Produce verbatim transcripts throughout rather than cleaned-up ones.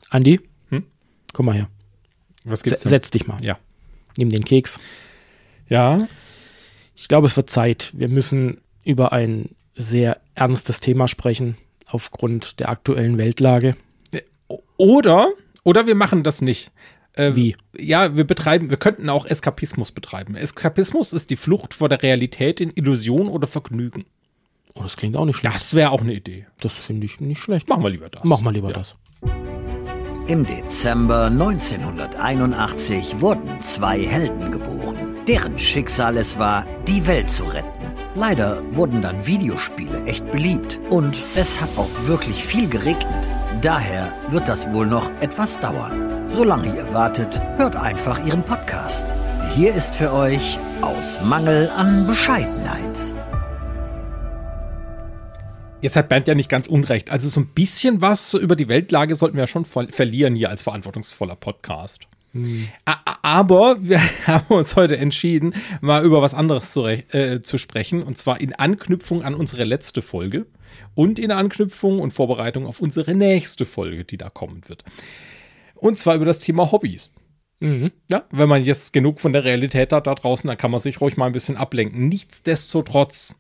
Andi, Hm? komm mal her. Was gibt's Se- denn? Setz dich mal. Ja. Nimm den Keks. Ja. Ich glaube, es wird Zeit. Wir müssen über ein sehr ernstes Thema sprechen, aufgrund der aktuellen Weltlage. Oder, oder wir machen das nicht. Äh, Wie? Ja, wir betreiben, wir könnten auch Eskapismus betreiben. Eskapismus ist die Flucht vor der Realität in Illusion oder Vergnügen. Oh, das klingt auch nicht schlecht. Das wäre auch eine Idee. Das finde ich nicht schlecht. Machen wir lieber das. Mach mal lieber Ja. das. Im Dezember neunzehnhunderteinundachtzig wurden zwei Helden geboren, deren Schicksal es war, die Welt zu retten. Leider wurden dann Videospiele echt beliebt und es hat auch wirklich viel geregnet. Daher wird das wohl noch etwas dauern. Solange ihr wartet, hört einfach ihren Podcast. Hier ist für euch Aus Mangel an Bescheidenheit. Jetzt hat Bernd ja nicht ganz unrecht. Also so ein bisschen was über die Weltlage sollten wir ja schon ver- verlieren hier als verantwortungsvoller Podcast. Hm. A- Aber wir haben uns heute entschieden, mal über was anderes zu, re- äh, zu sprechen. Und zwar in Anknüpfung an unsere letzte Folge und in Anknüpfung und Vorbereitung auf unsere nächste Folge, die da kommen wird. Und zwar über das Thema Hobbys. Mhm. Ja, wenn man jetzt genug von der Realität hat da draußen, dann kann man sich ruhig mal ein bisschen ablenken. Nichtsdestotrotz,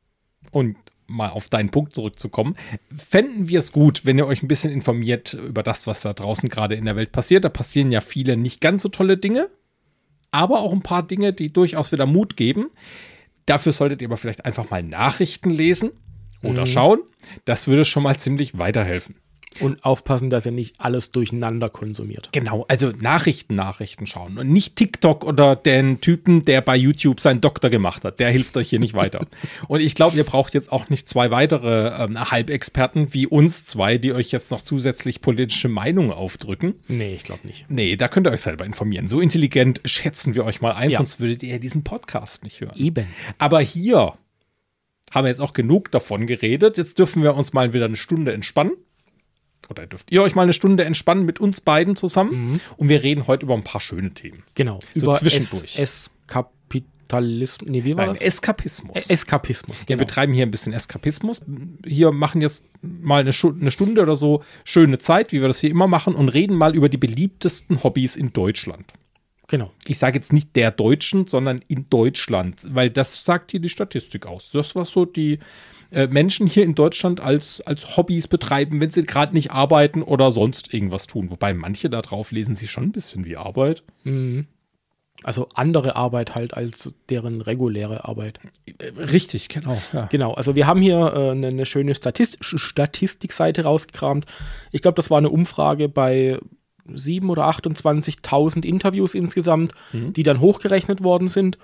und mal auf deinen Punkt zurückzukommen, fänden wir es gut, wenn ihr euch ein bisschen informiert über das, was da draußen gerade in der Welt passiert. Da passieren ja viele nicht ganz so tolle Dinge, aber auch ein paar Dinge, die durchaus wieder Mut geben. Dafür solltet ihr aber vielleicht einfach mal Nachrichten lesen oder Mhm. schauen. Das würde schon mal ziemlich weiterhelfen. Und aufpassen, dass ihr nicht alles durcheinander konsumiert. Genau, also Nachrichten, Nachrichten schauen und nicht TikTok oder den Typen, der bei YouTube seinen Doktor gemacht hat. Der hilft euch hier nicht weiter. Und ich glaube, ihr braucht jetzt auch nicht zwei weitere ähm, Halbexperten wie uns zwei, die euch jetzt noch zusätzlich politische Meinungen aufdrücken. Nee, ich glaube nicht. Nee, da könnt ihr euch selber informieren. So intelligent schätzen wir euch mal ein, Ja. sonst würdet ihr diesen Podcast nicht hören. Eben. Aber hier haben wir jetzt auch genug davon geredet. Jetzt dürfen wir uns mal wieder eine Stunde entspannen. Oder dürft ihr euch mal eine Stunde entspannen mit uns beiden zusammen. Mhm. Und wir reden heute über ein paar schöne Themen. Genau. So über zwischendurch. Es Eskapitalismus. Nee, wie war Nein, das? Eskapismus. E- Eskapismus. Wir Genau. betreiben hier ein bisschen Eskapismus. Hier machen jetzt mal eine, Schu- eine Stunde oder so schöne Zeit, wie wir das hier immer machen, und reden mal über die beliebtesten Hobbys in Deutschland. Genau. Ich sage jetzt nicht der Deutschen, sondern in Deutschland, weil das sagt hier die Statistik aus. Das, was so die äh, Menschen hier in Deutschland als, als Hobbys betreiben, wenn sie gerade nicht arbeiten oder sonst irgendwas tun. Wobei manche da drauf lesen sich schon ein bisschen wie Arbeit. Mhm. Also andere Arbeit halt als deren reguläre Arbeit. Äh, Richtig, genau. Ja. Genau, also wir haben hier äh, eine, eine schöne Statist Statistikseite rausgekramt. Ich glaube, das war eine Umfrage bei sieben oder achtundzwanzigtausend Interviews insgesamt, Mhm. die dann hochgerechnet worden sind.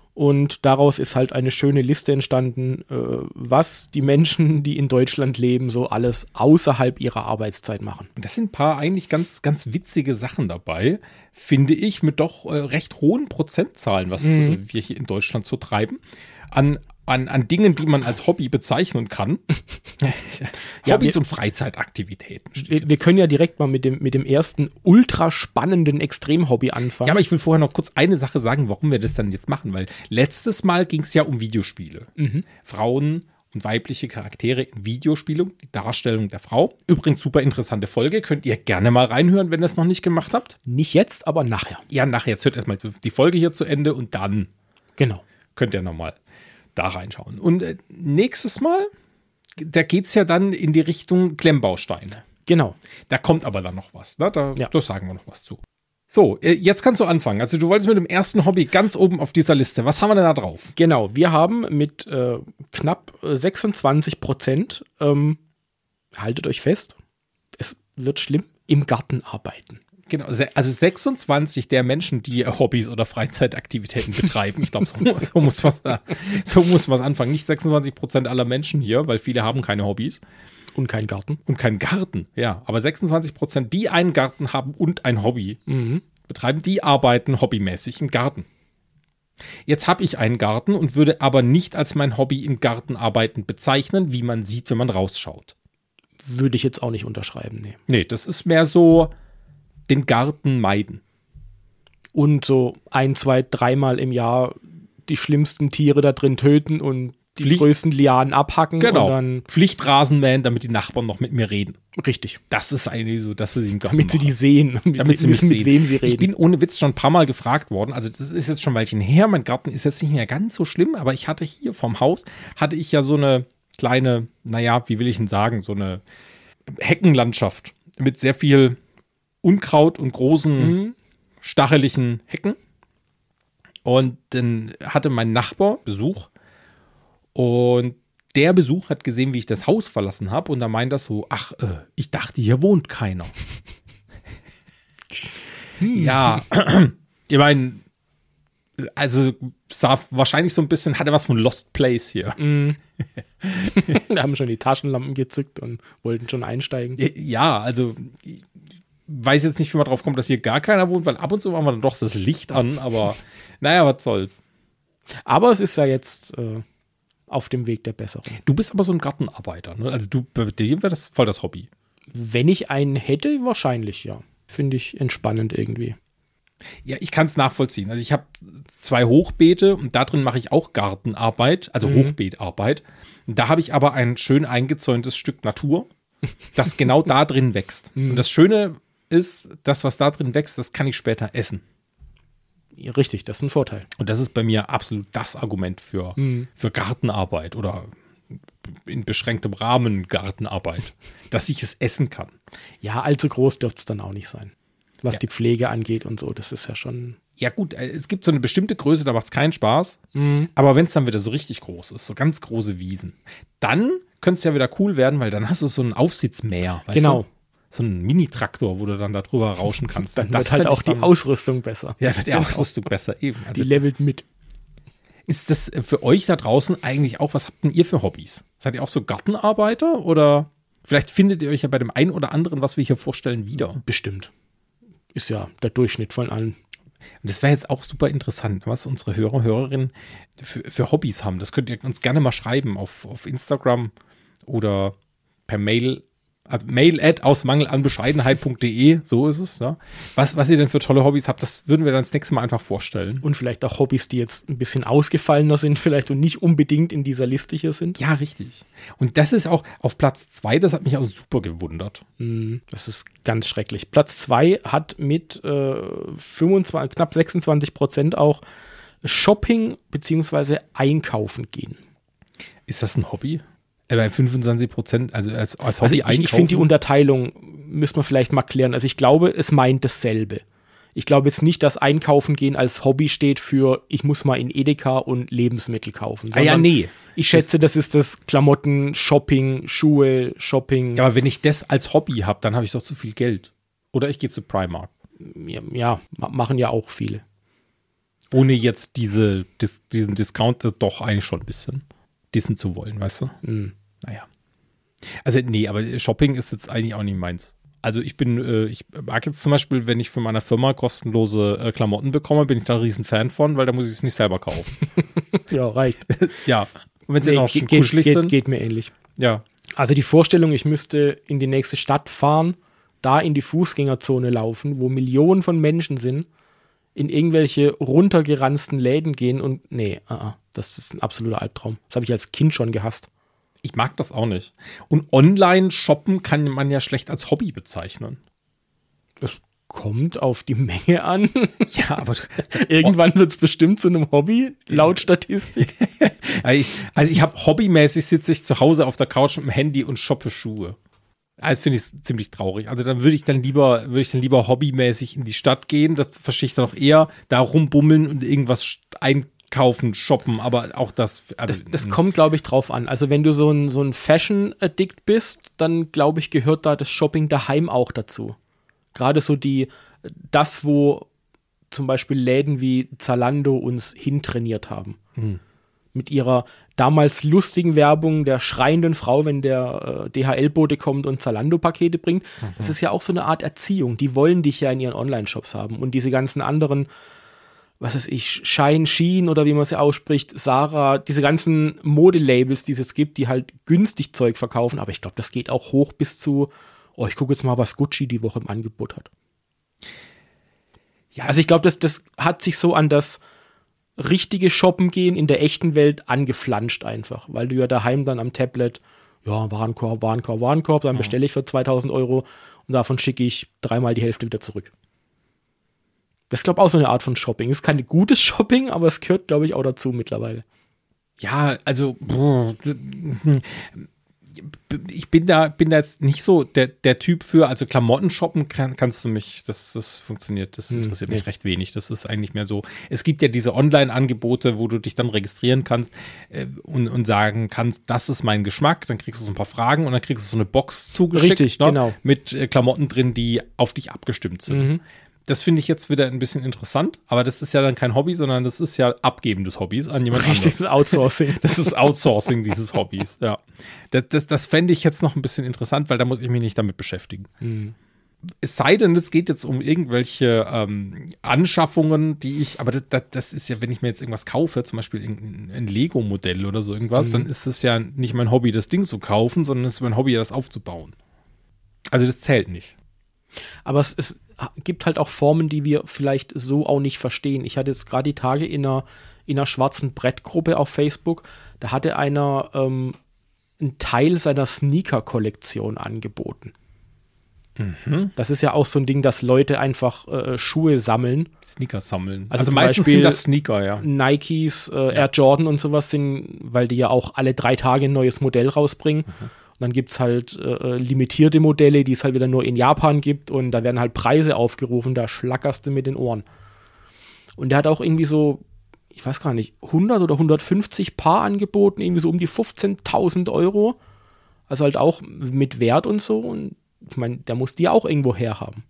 Und daraus ist halt eine schöne Liste entstanden, äh, was die Menschen, die in Deutschland leben, so alles außerhalb ihrer Arbeitszeit machen. Und das sind ein paar eigentlich ganz, ganz witzige Sachen dabei, finde ich, mit doch äh, recht hohen Prozentzahlen, was Mhm. äh, wir hier in Deutschland so treiben, an, an, an Dingen, die man als Hobby bezeichnen kann. Ja, Hobbys wir- und Freizeitaktivitäten. steht Wir, hier. wir können ja direkt mal mit dem, mit dem ersten ultra spannenden Extremhobby anfangen. Ja, aber ich will vorher noch kurz eine Sache sagen, warum wir das dann jetzt machen, weil letztes Mal ging es ja um Videospiele. Mhm. Frauen und weibliche Charaktere in Videospielen, die Darstellung der Frau. Übrigens super interessante Folge, könnt ihr gerne mal reinhören, wenn ihr es noch nicht gemacht habt. Nicht jetzt, aber nachher. Ja, nachher, jetzt hört erstmal die Folge hier zu Ende und dann Genau. könnt ihr nochmal da reinschauen. Und äh, nächstes Mal, da geht es ja dann in die Richtung Klemmbausteine. Genau. Da kommt aber dann noch was, ne? Da, Ja. da sagen wir noch was zu. So, äh, jetzt kannst du anfangen. Also du wolltest mit dem ersten Hobby ganz oben auf dieser Liste. Was haben wir denn da drauf? Genau, wir haben mit äh, knapp äh, sechsundzwanzig Prozent, ähm, haltet euch fest, es wird schlimm, im Garten arbeiten. Genau, se- also sechsundzwanzig der Menschen, die Hobbys oder Freizeitaktivitäten betreiben. Ich glaube, so, so muss was, so muss was anfangen. Nicht sechsundzwanzig Prozent aller Menschen hier, weil viele haben keine Hobbys Und kein Garten. und keinen Garten. Ja, aber sechsundzwanzig Prozent, die einen Garten haben und ein Hobby Mhm. betreiben, die arbeiten hobbymäßig im Garten. Jetzt habe ich einen Garten und würde aber nicht als mein Hobby im Garten arbeiten bezeichnen, wie man sieht, wenn man rausschaut. Würde ich jetzt auch nicht unterschreiben, nee. Nee, das ist mehr so den Garten meiden. Und so ein, zwei, dreimal im Jahr die schlimmsten Tiere da drin töten und die Pflicht- größten Lianen abhacken Genau. und dann Pflichtrasenmähen, damit die Nachbarn noch mit mir reden. richtig, Das ist eigentlich so, das, was ich im Garten damit sie die mache. sehen, damit, Damit sie mich wissen, sehen. mit wem sie Ich reden. bin ohne Witz schon ein paar Mal gefragt worden. Also das ist jetzt schon ein Weilchen her. Mein Garten ist jetzt nicht mehr ganz so schlimm, aber ich hatte hier vom Haus, hatte ich ja so eine kleine, naja, wie will ich denn sagen, so eine Heckenlandschaft mit sehr viel Unkraut und großen, Mhm. stacheligen Hecken. Und dann hatte mein Nachbar Besuch und der Besuch hat gesehen, wie ich das Haus verlassen habe und da meint das so, ach, äh, ich dachte, hier wohnt keiner. Ja, ich meine, also sah wahrscheinlich so ein bisschen, hatte was von Lost Place hier. Da haben schon die Taschenlampen gezückt und wollten schon einsteigen. Ja, also ich weiß jetzt nicht, wie man drauf kommt, dass hier gar keiner wohnt, weil ab und zu machen wir dann doch das Licht an, aber naja, was soll's. Aber es ist ja jetzt äh, auf dem Weg der Besserung. Du bist aber so ein Gartenarbeiter, ne? Also du, bei dir wäre das voll das Hobby. Wenn ich einen hätte, wahrscheinlich ja. Finde ich entspannend irgendwie. Ja, ich kann es nachvollziehen. Also ich habe zwei Hochbeete und da drin mache ich auch Gartenarbeit, also Mhm. Hochbeetarbeit. Und da habe ich aber ein schön eingezäuntes Stück Natur, das genau da drin wächst. Mhm. Und das Schöne ist, das, was da drin wächst, das kann ich später essen. Ja, richtig, das ist ein Vorteil. Und das ist bei mir absolut das Argument für, Mhm. für Gartenarbeit oder in beschränktem Rahmen Gartenarbeit, dass ich es essen kann. Ja, allzu groß dürfte es dann auch nicht sein. Was Ja. die Pflege angeht und so, das ist ja schon. Ja gut, äh, es gibt so eine bestimmte Größe, da macht es keinen Spaß. Mhm. Aber wenn es dann wieder so richtig groß ist, so ganz große Wiesen, dann könnte es ja wieder cool werden, weil dann hast du so einen Aufsitzmäher. Weißt Genau. Du? So einen Mini-Traktor, wo du dann da drüber rauschen kannst. Dann Und das wird halt fänd auch ich die dann- Ausrüstung besser. Ja, wird die Ausrüstung besser. Eben. Also Die levelt mit. ist das für euch da draußen eigentlich auch, was habt denn ihr für Hobbys? Seid ihr auch so Gartenarbeiter oder vielleicht findet ihr euch ja bei dem einen oder anderen, was wir hier vorstellen, wieder? Bestimmt. Ist ja der Durchschnitt von allen. Und das wäre jetzt auch super interessant, was unsere Hörer, Hörerinnen für, für Hobbys haben. Das könnt ihr uns gerne mal schreiben auf, auf Instagram oder per Mail. Also mail at aus mangel an bescheidenheit punkt de, so ist es. Ja. Was, was ihr denn für tolle Hobbys habt, das würden wir dann das nächste Mal einfach vorstellen. Und vielleicht auch Hobbys, die jetzt ein bisschen ausgefallener sind, vielleicht und nicht unbedingt in dieser Liste hier sind. Ja, richtig. Und das ist auch auf Platz zwei, das hat mich auch super gewundert. Mm, Das ist ganz schrecklich. Platz zwei hat mit äh, fünfundzwanzig, knapp sechsundzwanzig Prozent auch Shopping bzw. Einkaufen gehen. Ist das ein Hobby? Äh, Bei fünfundzwanzig Prozent, also als, als Also Hobby ich, ich finde die Unterteilung, müssen wir vielleicht mal klären. Also ich glaube, es meint dasselbe. Ich glaube jetzt nicht, dass Einkaufen gehen als Hobby steht für, ich muss mal in Edeka und Lebensmittel kaufen. Ah ja, sondern nee. Ich schätze, das ist das Klamotten, Shopping, Schuhe, Shopping. Ja, aber wenn ich das als Hobby habe, dann habe ich doch zu viel Geld. Oder ich gehe zu Primark. ja, ja, ma- machen ja auch viele. Ohne jetzt diese, dis, diesen Discount äh, doch eigentlich schon ein bisschen dissen zu wollen, weißt du? Mhm. Naja. Also, nee, aber Shopping ist jetzt eigentlich auch nicht meins. Also, ich bin, äh, ich mag jetzt zum Beispiel, wenn ich von meiner Firma kostenlose äh, Klamotten bekomme, bin ich da ein riesen Fan von, weil da muss ich es nicht selber kaufen. Ja, reicht. Ja. Und wenn sie Nee, noch ge- schön geht, kuschelig geht, sind. geht mir ähnlich. Ja. Also die Vorstellung, ich müsste in die nächste Stadt fahren, da in die Fußgängerzone laufen, wo Millionen von Menschen sind, in irgendwelche runtergeranzten Läden gehen und nee, uh -uh, das ist ein absoluter Albtraum. Das habe ich als Kind schon gehasst. Ich mag das auch nicht. Und online shoppen kann man ja schlecht als Hobby bezeichnen. Es kommt auf die Menge an. Ja, aber Irgendwann wird es bestimmt zu einem Hobby, laut Statistik. also ich, also ich habe hobbymäßig sitze ich zu Hause auf der Couch mit dem Handy und shoppe Schuhe. Also finde ich ziemlich traurig. Also dann würde ich dann lieber, würde ich dann lieber hobbymäßig in die Stadt gehen. Das verstehe ich dann auch eher, da rumbummeln und irgendwas einkaufen, shoppen, aber auch das. Also, Das, das kommt, glaube ich, drauf an. Also wenn du so ein, so ein Fashion-Addict bist, dann glaube ich, gehört da das Shopping daheim auch dazu. Gerade so die, das, wo zum Beispiel Läden wie Zalando uns hintrainiert haben. Hm. Mit ihrer damals lustigen Werbung der schreienden Frau, wenn der äh, D H L-Bote kommt und Zalando-Pakete bringt. Mhm. Das ist ja auch so eine Art Erziehung. Die wollen dich ja in ihren Online-Shops haben. Und diese ganzen anderen, was weiß ich, Shine, Shein oder wie man sie ausspricht, Sarah, diese ganzen Modelabels, die es jetzt gibt, die halt günstig Zeug verkaufen. Aber ich glaube, das geht auch hoch bis zu, oh, ich gucke jetzt mal, was Gucci die Woche im Angebot hat. Ja, Also ich glaube, das, das hat sich so an das richtige Shoppen gehen in der echten Welt angeflanscht einfach, weil du ja daheim dann am Tablet, ja, Warenkorb, Warenkorb, Warenkorb, dann bestelle ich für zweitausend Euro und davon schicke ich dreimal die Hälfte wieder zurück. Das ist, glaube ich, auch so eine Art von Shopping. Es ist kein gutes Shopping, aber es gehört, glaube ich, auch dazu mittlerweile. Ja, also ich bin da, bin da jetzt nicht so der, der Typ für, also Klamotten shoppen kann, kannst du mich, das, das funktioniert, das interessiert hm, mich nee. recht wenig. Das ist eigentlich mehr so, es gibt ja diese Online-Angebote, wo du dich dann registrieren kannst äh, und, und sagen kannst, das ist mein Geschmack, dann kriegst du so ein paar Fragen und dann kriegst du so eine Box zugeschickt. Richtig, ne, genau. Mit äh, Klamotten drin, die auf dich abgestimmt sind. Mhm. Das finde ich jetzt wieder ein bisschen interessant, aber das ist ja dann kein Hobby, sondern das ist ja Abgeben des Hobbys an jemand anderes. Richtiges Outsourcing. Das ist Outsourcing dieses Hobbys, ja. Das, das, das fände ich jetzt noch ein bisschen interessant, weil da muss ich mich nicht damit beschäftigen. Mhm. Es sei denn, es geht jetzt um irgendwelche ähm, Anschaffungen, die ich, aber das, das, das ist ja, wenn ich mir jetzt irgendwas kaufe, zum Beispiel ein, ein Lego-Modell oder so irgendwas, mhm. dann ist es ja nicht mein Hobby, das Ding zu kaufen, sondern es ist mein Hobby, das aufzubauen. Also das zählt nicht. Aber es ist gibt halt auch Formen, die wir vielleicht so auch nicht verstehen. Ich hatte jetzt gerade die Tage in einer, in einer schwarzen Brettgruppe auf Facebook, da hatte einer ähm, einen Teil seiner Sneaker-Kollektion angeboten. Mhm. Das ist ja auch so ein Ding, dass Leute einfach äh, Schuhe sammeln. Sneaker sammeln. Also, also meistens Beispiel sind das Sneaker, ja. Nikes, äh, ja. Air Jordan und sowas sind, weil die ja auch alle drei Tage ein neues Modell rausbringen. Mhm. Dann gibt es halt äh, limitierte Modelle, die es halt wieder nur in Japan gibt und da werden halt Preise aufgerufen, da schlackerst du mit den Ohren. Und der hat auch irgendwie so, ich weiß gar nicht, hundert oder hundertfünfzig Paar angeboten, irgendwie so um die fünfzehntausend Euro. Also halt auch mit Wert und so. Und ich meine, der muss die auch irgendwo herhaben.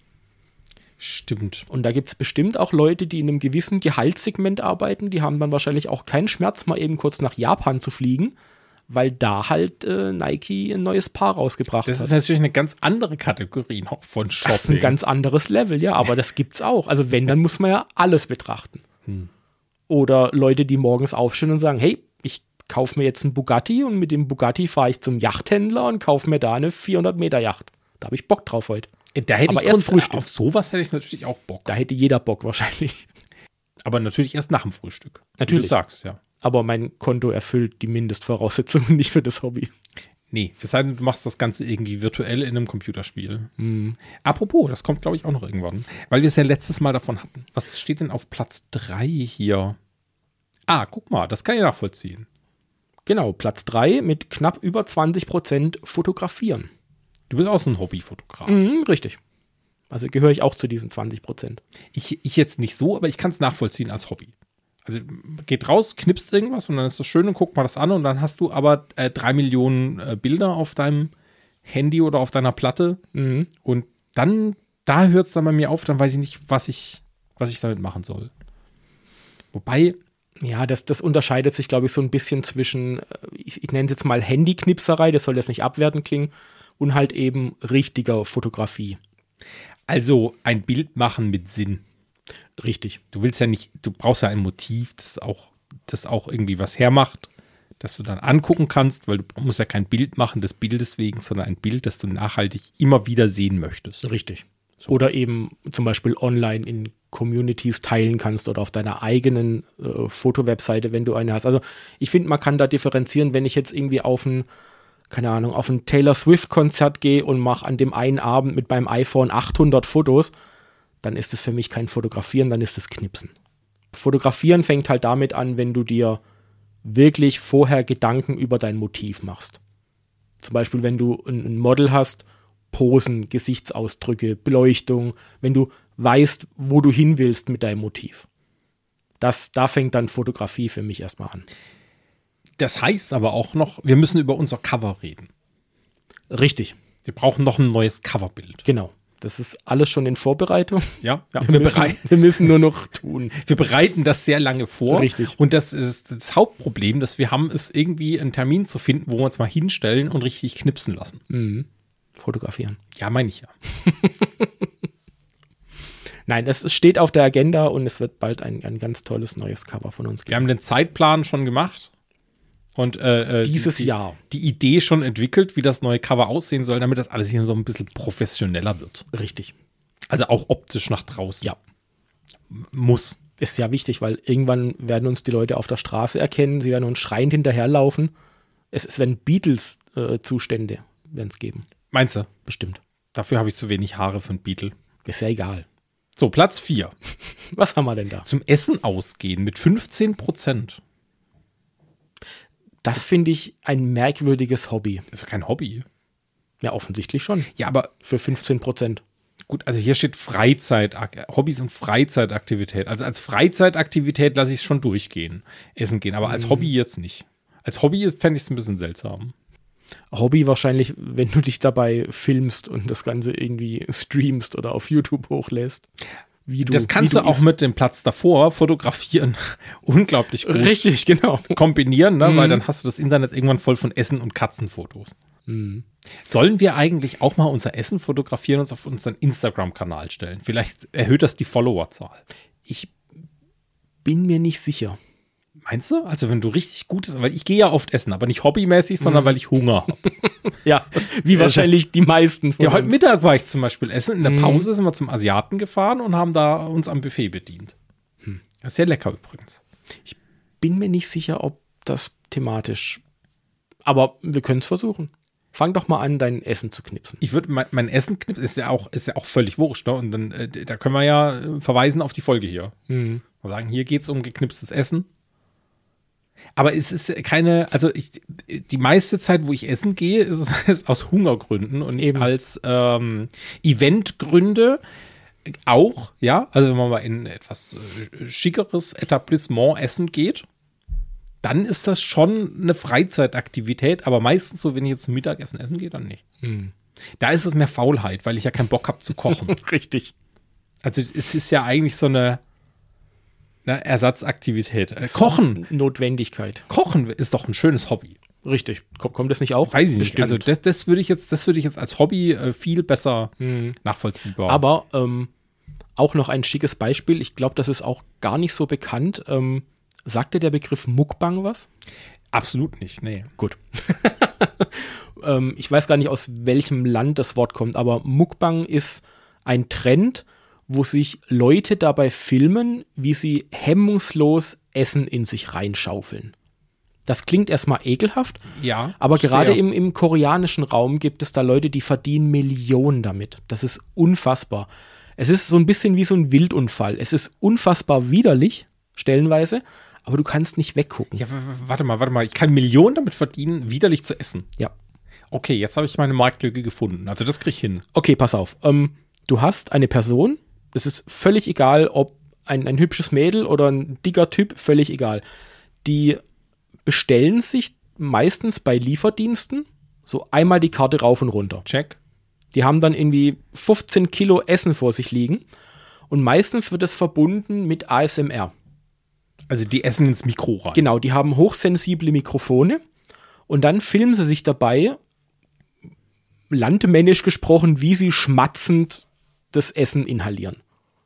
Stimmt. Und da gibt es bestimmt auch Leute, die in einem gewissen Gehaltssegment arbeiten, die haben dann wahrscheinlich auch keinen Schmerz, mal eben kurz nach Japan zu fliegen, weil da halt äh, Nike ein neues Paar rausgebracht das hat. Das ist natürlich eine ganz andere Kategorie noch von Shopping. Das ist ein ganz anderes Level, ja, aber das gibt's auch. Also wenn, dann muss man ja alles betrachten. Hm. Oder Leute, die morgens aufstehen und sagen, hey, ich kaufe mir jetzt einen Bugatti und mit dem Bugatti fahre ich zum Yachthändler und kaufe mir da eine vierhundert Meter Yacht. Da habe ich Bock drauf heute. Da hätte aber ich erst Grund, Frühstück. Auf sowas hätte ich natürlich auch Bock. Da hätte jeder Bock wahrscheinlich. Aber natürlich erst nach dem Frühstück. Natürlich. Wie du sagst, ja. Aber mein Konto erfüllt die Mindestvoraussetzungen nicht für das Hobby. Nee, es sei denn, du machst das Ganze irgendwie virtuell in einem Computerspiel. Mhm. Apropos, das kommt, glaube ich, auch noch irgendwann. Weil wir es ja letztes Mal davon hatten. Was steht denn auf Platz drei hier? Ah, guck mal, das kann ich nachvollziehen. Genau, Platz drei mit knapp über zwanzig Prozent Fotografieren. Du bist auch so ein Hobbyfotograf. Mhm, richtig. Also gehöre ich auch zu diesen zwanzig Prozent. Ich, ich jetzt nicht so, aber ich kann es nachvollziehen als Hobby. Also geht raus, knipst irgendwas und dann ist das schön und guck mal das an und dann hast du aber äh, drei Millionen äh, Bilder auf deinem Handy oder auf deiner Platte mhm. und dann, da hört es dann bei mir auf, dann weiß ich nicht, was ich, was ich damit machen soll. Wobei, ja, das, das unterscheidet sich, glaube ich, so ein bisschen zwischen, ich, ich nenne es jetzt mal Handyknipserei, das soll jetzt nicht abwertend klingen, und halt eben richtiger Fotografie. Also ein Bild machen mit Sinn. Richtig. Du willst ja nicht, du brauchst ja ein Motiv, das auch, das auch irgendwie was hermacht, das du dann angucken kannst, weil du musst ja kein Bild machen des Bildes wegen, sondern ein Bild, das du nachhaltig immer wieder sehen möchtest. Richtig. So. Oder eben zum Beispiel online in Communities teilen kannst oder auf deiner eigenen äh, Fotowebseite, wenn du eine hast. Also ich finde, man kann da differenzieren, wenn ich jetzt irgendwie auf ein, keine Ahnung, auf ein Taylor Swift-Konzert gehe und mache an dem einen Abend mit meinem iPhone achthundert Fotos, dann ist es für mich kein Fotografieren, dann ist es Knipsen. Fotografieren fängt halt damit an, wenn du dir wirklich vorher Gedanken über dein Motiv machst. Zum Beispiel, wenn du ein Model hast, Posen, Gesichtsausdrücke, Beleuchtung, wenn du weißt, wo du hin willst mit deinem Motiv. Das, da fängt dann Fotografie für mich erstmal an. Das heißt aber auch noch, wir müssen über unser Cover reden. Richtig. Wir brauchen noch ein neues Coverbild. Genau. Das ist alles schon in Vorbereitung. Ja, ja wir, wir, müssen, wir müssen nur noch tun. Wir bereiten das sehr lange vor. Richtig. Und das ist das Hauptproblem, das wir haben, ist irgendwie einen Termin zu finden, wo wir uns mal hinstellen und richtig knipsen lassen. Mhm. Fotografieren. Ja, meine ich ja. Nein, es steht auf der Agenda und es wird bald ein, ein ganz tolles neues Cover von uns geben. Wir haben den Zeitplan schon gemacht. Und äh, dieses die, Jahr die Idee schon entwickelt, wie das neue Cover aussehen soll, damit das alles hier so ein bisschen professioneller wird. Richtig. Also auch optisch nach draußen. Ja. Muss. Ist ja wichtig, weil irgendwann werden uns die Leute auf der Straße erkennen, sie werden uns schreiend hinterherlaufen. Es, es werden Beatles-Zustände, äh, werden es geben. Meinst du? Bestimmt. Dafür habe ich zu wenig Haare für einen Beatle. Ist ja egal. So, Platz vier. Was haben wir denn da? Zum Essen ausgehen mit fünfzehn Prozent. Das finde ich ein merkwürdiges Hobby. Ist ja kein Hobby. Ja, offensichtlich schon. Ja, aber für fünfzehn Prozent. Gut, also hier steht Freizeit, Hobbys und Freizeitaktivität. Also als Freizeitaktivität lasse ich es schon durchgehen, essen gehen, aber als Hobby jetzt nicht. Als Hobby fände ich es ein bisschen seltsam. Hobby wahrscheinlich, wenn du dich dabei filmst und das Ganze irgendwie streamst oder auf YouTube hochlässt. Wie du, das kannst wie du, du auch isst. Mit dem Platz davor fotografieren. Unglaublich gut. Richtig, genau. Kombinieren, ne? Mhm. Weil dann hast du das Internet irgendwann voll von Essen- und Katzenfotos. Mhm. Sollen wir eigentlich auch mal unser Essen fotografieren und uns auf unseren Instagram-Kanal stellen? Vielleicht erhöht das die Followerzahl. Ich bin mir nicht sicher. Meinst du? Also wenn du richtig gut ist, weil ich gehe ja oft essen, aber nicht hobbymäßig, sondern mhm. weil ich Hunger habe. Ja, wie wahrscheinlich die meisten von Ja, heute uns. Mittag war ich zum Beispiel essen. In der Mhm. Pause sind wir zum Asiaten gefahren und haben da uns am Buffet bedient. Hm. Das ist sehr lecker übrigens. Ich bin mir nicht sicher, ob das thematisch, aber wir können es versuchen. Fang doch mal an, dein Essen zu knipsen. Ich würde mein, mein Essen knipsen, ist ja auch, ist ja auch völlig wurscht. Ne? Und dann, äh, da können wir ja äh, verweisen auf die Folge hier. Mhm. Wir sagen, hier geht es um geknipstes Essen. Aber es ist keine, also ich, die meiste Zeit, wo ich essen gehe, ist es aus Hungergründen und nicht Eben. als ähm, Eventgründe auch, ja. Also wenn man mal in ein etwas äh, schickeres Etablissement essen geht, dann ist das schon eine Freizeitaktivität, aber meistens so, wenn ich jetzt zum Mittagessen essen gehe, dann nicht. Mhm. Da ist es mehr Faulheit, weil ich ja keinen Bock habe zu kochen. Richtig. Also es ist ja eigentlich so eine Ne, Ersatzaktivität. Äh, Kochen. Notwendigkeit. Kochen ist doch ein schönes Hobby. Richtig. Kommt, kommt das nicht auch? Weiß ich Bestimmt. nicht. Also das, das würde ich jetzt, das würde ich jetzt als Hobby äh, viel besser Mhm. nachvollziehbar. Aber ähm, auch noch ein schickes Beispiel. Ich glaube, das ist auch gar nicht so bekannt. Ähm, sagt dir der Begriff Mukbang was? Absolut nicht, nee. Gut. ähm, ich weiß gar nicht, aus welchem Land das Wort kommt, aber Mukbang ist ein Trend, wo sich Leute dabei filmen, wie sie hemmungslos Essen in sich reinschaufeln. Das klingt erstmal ekelhaft, Ja. aber sehr. gerade im, im koreanischen Raum gibt es da Leute, die verdienen Millionen damit. Das ist unfassbar. Es ist so ein bisschen wie so ein Wildunfall. Es ist unfassbar widerlich, stellenweise, aber du kannst nicht weggucken. Ja, w- w- warte mal, warte mal. Ich kann Millionen damit verdienen, widerlich zu essen. Ja. Okay, jetzt habe ich meine Marktlücke gefunden. Also das kriege ich hin. Okay, pass auf. Ähm, du hast eine Person, es ist völlig egal, ob ein, ein hübsches Mädel oder ein dicker Typ, völlig egal. Die bestellen sich meistens bei Lieferdiensten so einmal die Karte rauf und runter. Check. Die haben dann irgendwie fünfzehn Kilo Essen vor sich liegen und meistens wird es verbunden mit A S M R. Also die essen ins Mikro rein. Genau, die haben hochsensible Mikrofone und dann filmen sie sich dabei, landmännisch gesprochen, wie sie schmatzend das Essen inhalieren.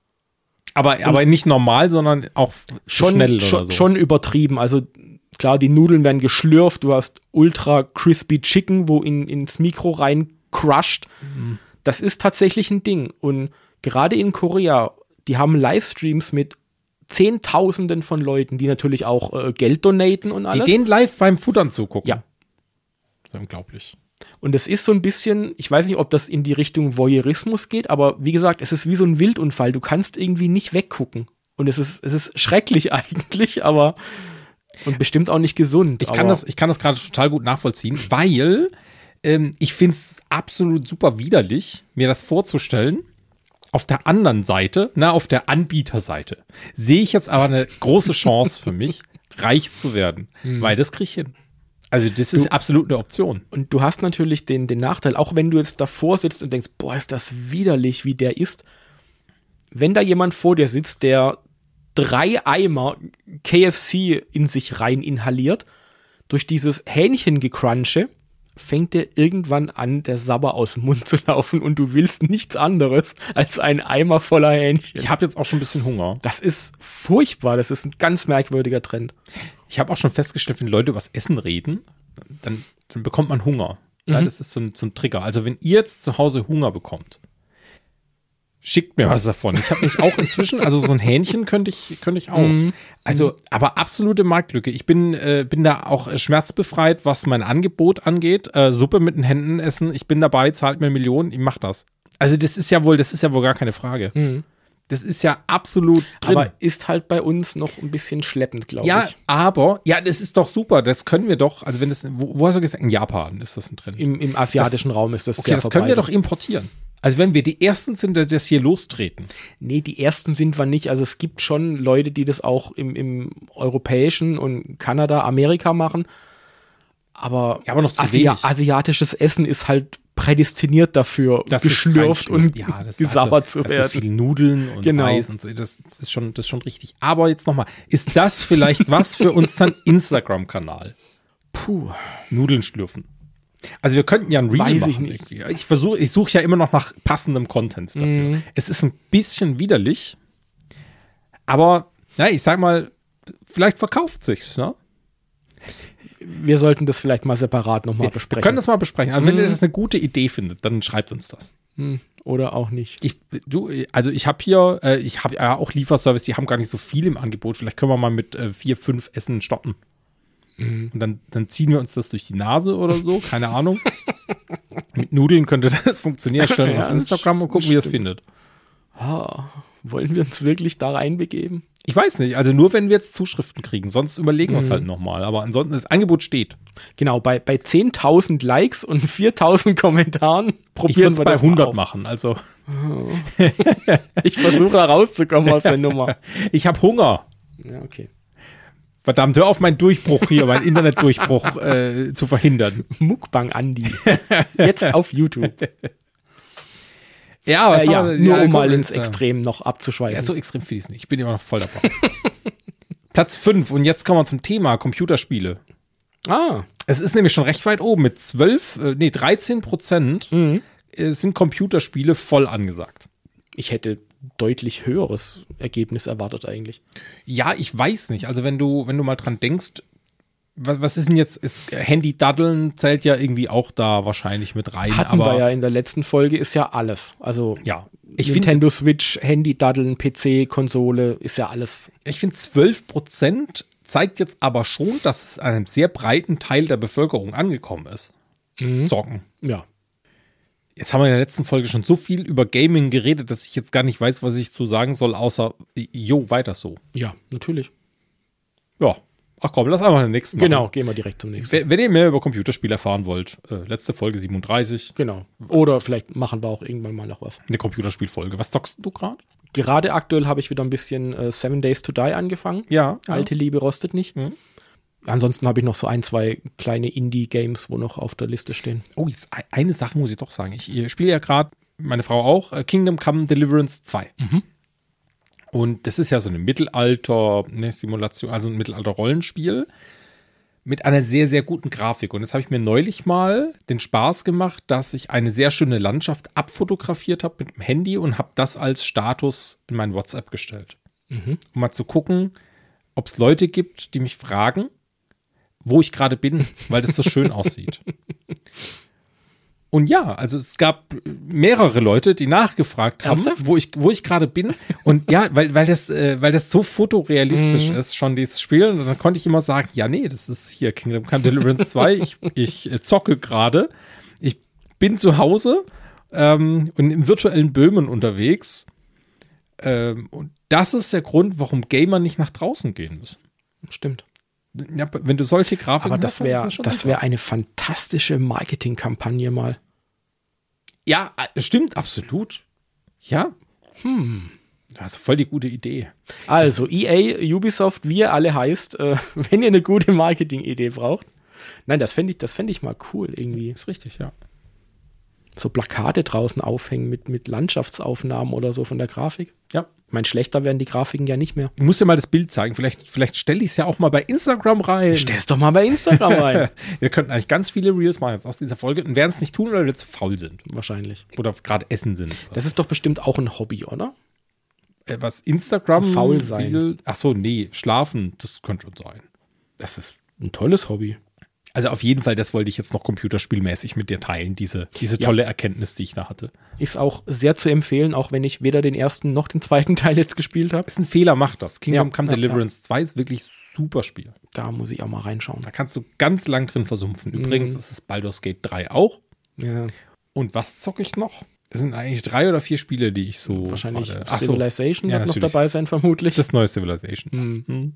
Aber, aber nicht normal, sondern auch Schon, schnell oder schon, so. schon übertrieben. Also klar, die Nudeln werden geschlürft, du hast ultra crispy Chicken, wo in, ins Mikro rein crushed. Mhm. Das ist tatsächlich ein Ding. Und gerade in Korea, die haben Livestreams mit Zehntausenden von Leuten, die natürlich auch äh, Geld donaten und Die alles. denen live beim Futtern zugucken. Ja. Das ist unglaublich. Und es ist so ein bisschen, ich weiß nicht, ob das in die Richtung Voyeurismus geht, aber wie gesagt, es ist wie so ein Wildunfall. Du kannst irgendwie nicht weggucken. Und es ist, es ist schrecklich eigentlich, aber und bestimmt auch nicht gesund. Ich kann aber das, ich kann das gerade total gut nachvollziehen, weil ähm, ich finde es absolut super widerlich, mir das vorzustellen. Auf der anderen Seite, na, auf der Anbieterseite, sehe ich jetzt aber eine große Chance für mich, reich zu werden, weil das kriege ich hin. Also das ist Du- absolut eine Option. Und du hast natürlich den, den Nachteil, auch wenn du jetzt davor sitzt und denkst, boah, ist das widerlich, wie der ist. Wenn da jemand vor dir sitzt, der drei Eimer K F C in sich rein inhaliert, durch dieses Hähnchengecrunche, fängt dir irgendwann an, der Sabber aus dem Mund zu laufen und du willst nichts anderes als ein Eimer voller Hähnchen. Ich habe jetzt auch schon ein bisschen Hunger. Das ist furchtbar, das ist ein ganz merkwürdiger Trend. Ich habe auch schon festgestellt, wenn Leute über das Essen reden, dann, dann bekommt man Hunger. Ja, Mhm. das ist so ein, so ein Trigger. Also wenn ihr jetzt zu Hause Hunger bekommt, Schickt mir was davon. Ich habe mich auch inzwischen, also so ein Hähnchen könnte ich, könnte ich auch. Mhm. Also, aber absolute Marktlücke. Ich bin, äh, bin da auch schmerzbefreit, was mein Angebot angeht. Äh, Suppe mit den Händen essen. Ich bin dabei, zahlt mir Millionen, ich mach das. Also, das ist ja wohl, das ist ja wohl gar keine Frage. Mhm. Das ist ja absolut drin. Aber ist halt bei uns noch ein bisschen schleppend, glaube ja, ich. aber, ja, das ist doch super. Das können wir doch, also wenn das, wo, wo hast du gesagt? In Japan ist das ein Trend. Im, im asiatischen das, Raum ist das okay, sehr das können wir verbreitet. doch importieren. Also wenn wir die Ersten sind, die das hier lostreten. Nee, die ersten sind wir nicht. Also es gibt schon Leute, die das auch im, im europäischen und Kanada, Amerika machen. Aber, ja, aber noch zu Asia wenig. asiatisches Essen ist halt prädestiniert dafür, Das geschlürft ist und ja, das gesabbert also, zu das werden. ist so viel Nudeln und Genau. Reis und so. Das, das, ist schon, das ist schon richtig. Aber jetzt nochmal, ist das vielleicht was für unseren Instagram-Kanal? Puh. Nudeln schlürfen. Also wir könnten ja ein Reel Weiß machen. ich nicht. Irgendwie. Ich versuche, ich suche ja immer noch nach passendem Content dafür. Mhm. Es ist ein bisschen widerlich, aber ja, ich sag mal, vielleicht verkauft sich's, ne? Wir sollten das vielleicht mal separat nochmal Wir besprechen. können das mal besprechen. Also wenn Mhm. ihr das eine gute Idee findet, dann schreibt uns das. Hm, Oder auch nicht. Ich, du, also ich habe hier, äh, ich habe ja auch Lieferservice, die haben gar nicht so viel im Angebot. Vielleicht können wir mal mit äh, vier, fünf Essen stoppen. Mhm. Und dann, dann ziehen wir uns das durch die Nase oder so, keine Ahnung. Mit Nudeln könnte das funktionieren. Stellen wir es Ja, auf Instagram und gucken, wie ihr es findet. Ah, wollen wir uns wirklich da reinbegeben? Ich weiß nicht, also nur wenn wir jetzt Zuschriften kriegen, sonst überlegen wir es Mhm. halt nochmal. Aber ansonsten, das Angebot steht. Genau, bei, bei zehntausend Likes und viertausend Kommentaren Ich probieren würde es wir bei das mal hundert auf. machen. Also Ich versuche herauszukommen aus der Nummer. ich habe Hunger. Ja, okay. Verdammt, hör auf, meinen Durchbruch hier, meinen Internetdurchbruch äh, zu verhindern. Mukbang Andi. Jetzt auf YouTube. Ja, Äh, ja, haben wir- nur ja, um mal komm, ins jetzt, äh, Extrem noch abzuschweifen. Ja, so extrem viel ist nicht. Ich bin immer noch voll dabei. Platz fünf und jetzt kommen wir zum Thema Computerspiele. ah, Es ist nämlich schon recht weit oben. Mit zwölf, äh, nee, dreizehn Prozent mhm. äh, sind Computerspiele voll angesagt. Ich hätte deutlich höheres Ergebnis erwartet eigentlich. Ja, ich weiß nicht. Also wenn du, wenn du mal dran denkst, was, was ist denn jetzt, ist Handy-Daddeln zählt ja irgendwie auch da wahrscheinlich mit rein. Hatten aber wir ja in der letzten Folge, ist ja alles. Also ja, ich ich Nintendo finde Switch, Handy, Daddeln, P C, Konsole, ist ja alles. ich finde zwölf Prozent zeigt jetzt aber schon, dass es einem sehr breiten Teil der Bevölkerung angekommen ist. Zocken. Ja. Jetzt haben wir in der letzten Folge schon so viel über Gaming geredet, dass ich jetzt gar nicht weiß, was ich zu sagen soll, außer, jo, weiter so. Ja, natürlich. Ja. Ach komm, lass einfach den nächsten machen. Genau, gehen wir direkt zum nächsten. Wenn, wenn ihr mehr über Computerspiele erfahren wollt, äh, letzte Folge siebenunddreißig, Genau. Oder vielleicht machen wir auch irgendwann mal noch was. eine Computerspielfolge. Was zockst du gerade? Gerade aktuell habe ich wieder ein bisschen äh, Seven Days to Die angefangen. Ja. Alte Liebe rostet nicht. Mhm. Ansonsten habe ich noch so ein, zwei kleine Indie-Games, wo noch auf der Liste stehen. Oh, jetzt e- eine Sache muss ich doch sagen. Ich äh, spiele ja gerade, meine Frau auch, äh, Kingdom Come Deliverance zwei. Mhm. Und das ist ja so eine Mittelalter-Simulation, also ein Mittelalter-Rollenspiel mit einer sehr, sehr guten Grafik. Und jetzt habe ich mir neulich mal den Spaß gemacht, dass ich eine sehr schöne Landschaft abfotografiert habe mit dem Handy und habe das als Status in mein WhatsApp gestellt. Mhm. Um mal zu gucken, ob es Leute gibt, die mich fragen, wo ich gerade bin, weil das so schön aussieht. Und ja, also es gab mehrere Leute, die nachgefragt haben, Ernsthaft? wo ich, wo ich gerade bin. Und ja, weil, weil, das, äh, weil das so fotorealistisch Mhm. ist, schon dieses Spiel. Und dann konnte ich immer sagen, ja, nee, das ist hier Kingdom Come Deliverance zwei. Ich, ich äh, zocke gerade. Ich bin zu Hause ähm, und im virtuellen Böhmen unterwegs. Ähm, und das ist der Grund, warum Gamer nicht nach draußen gehen müssen. Stimmt. Ja, wenn du solche Grafiken Aber hast, das dann wäre ist schon das super. wär eine fantastische Marketingkampagne mal. Ja, äh, stimmt, absolut. Ja. Hm. Das ist voll die gute Idee. Also E A, Ubisoft, wie ihr alle heißt, äh, wenn ihr eine gute Marketing-Idee braucht. Nein, das fände ich, das fänd ich mal cool irgendwie. Ist richtig, ja. So Plakate draußen aufhängen mit, mit Landschaftsaufnahmen oder so von der Grafik. Ja. Ich meine, schlechter werden die Grafiken ja nicht mehr. Ich muss dir mal das Bild zeigen. Vielleicht, vielleicht stelle ich es ja auch mal bei Instagram rein. Stell's doch mal bei Instagram rein. Wir könnten eigentlich ganz viele Reels machen jetzt aus dieser Folge und werden es nicht tun, weil wir zu faul sind. Wahrscheinlich. Oder gerade essen sind. Das ist doch bestimmt auch ein Hobby, oder? Äh, was Instagram? Faul sein. Reel, ach so, nee, schlafen, das könnte schon sein. Das ist ein tolles Hobby. Also auf jeden Fall, das wollte ich jetzt noch computerspielmäßig mit dir teilen, diese, diese Ja. tolle Erkenntnis, die ich da hatte. Ist auch sehr zu empfehlen, auch wenn ich weder den ersten noch den zweiten Teil jetzt gespielt habe. Ist ein Fehler, macht das. Kingdom Ja, Come ja, Deliverance zwei ist wirklich super Spiel. Da muss ich auch mal reinschauen. Da kannst du ganz lang drin versumpfen. Übrigens ist es Baldur's Gate drei auch. Ja, Und was zocke ich noch? Das sind eigentlich drei oder vier Spiele, die ich so wahrscheinlich gerade- Ach so, Civilization ja, wird noch natürlich. dabei sein, vermutlich. Das neue Civilization. Mhm. Hm.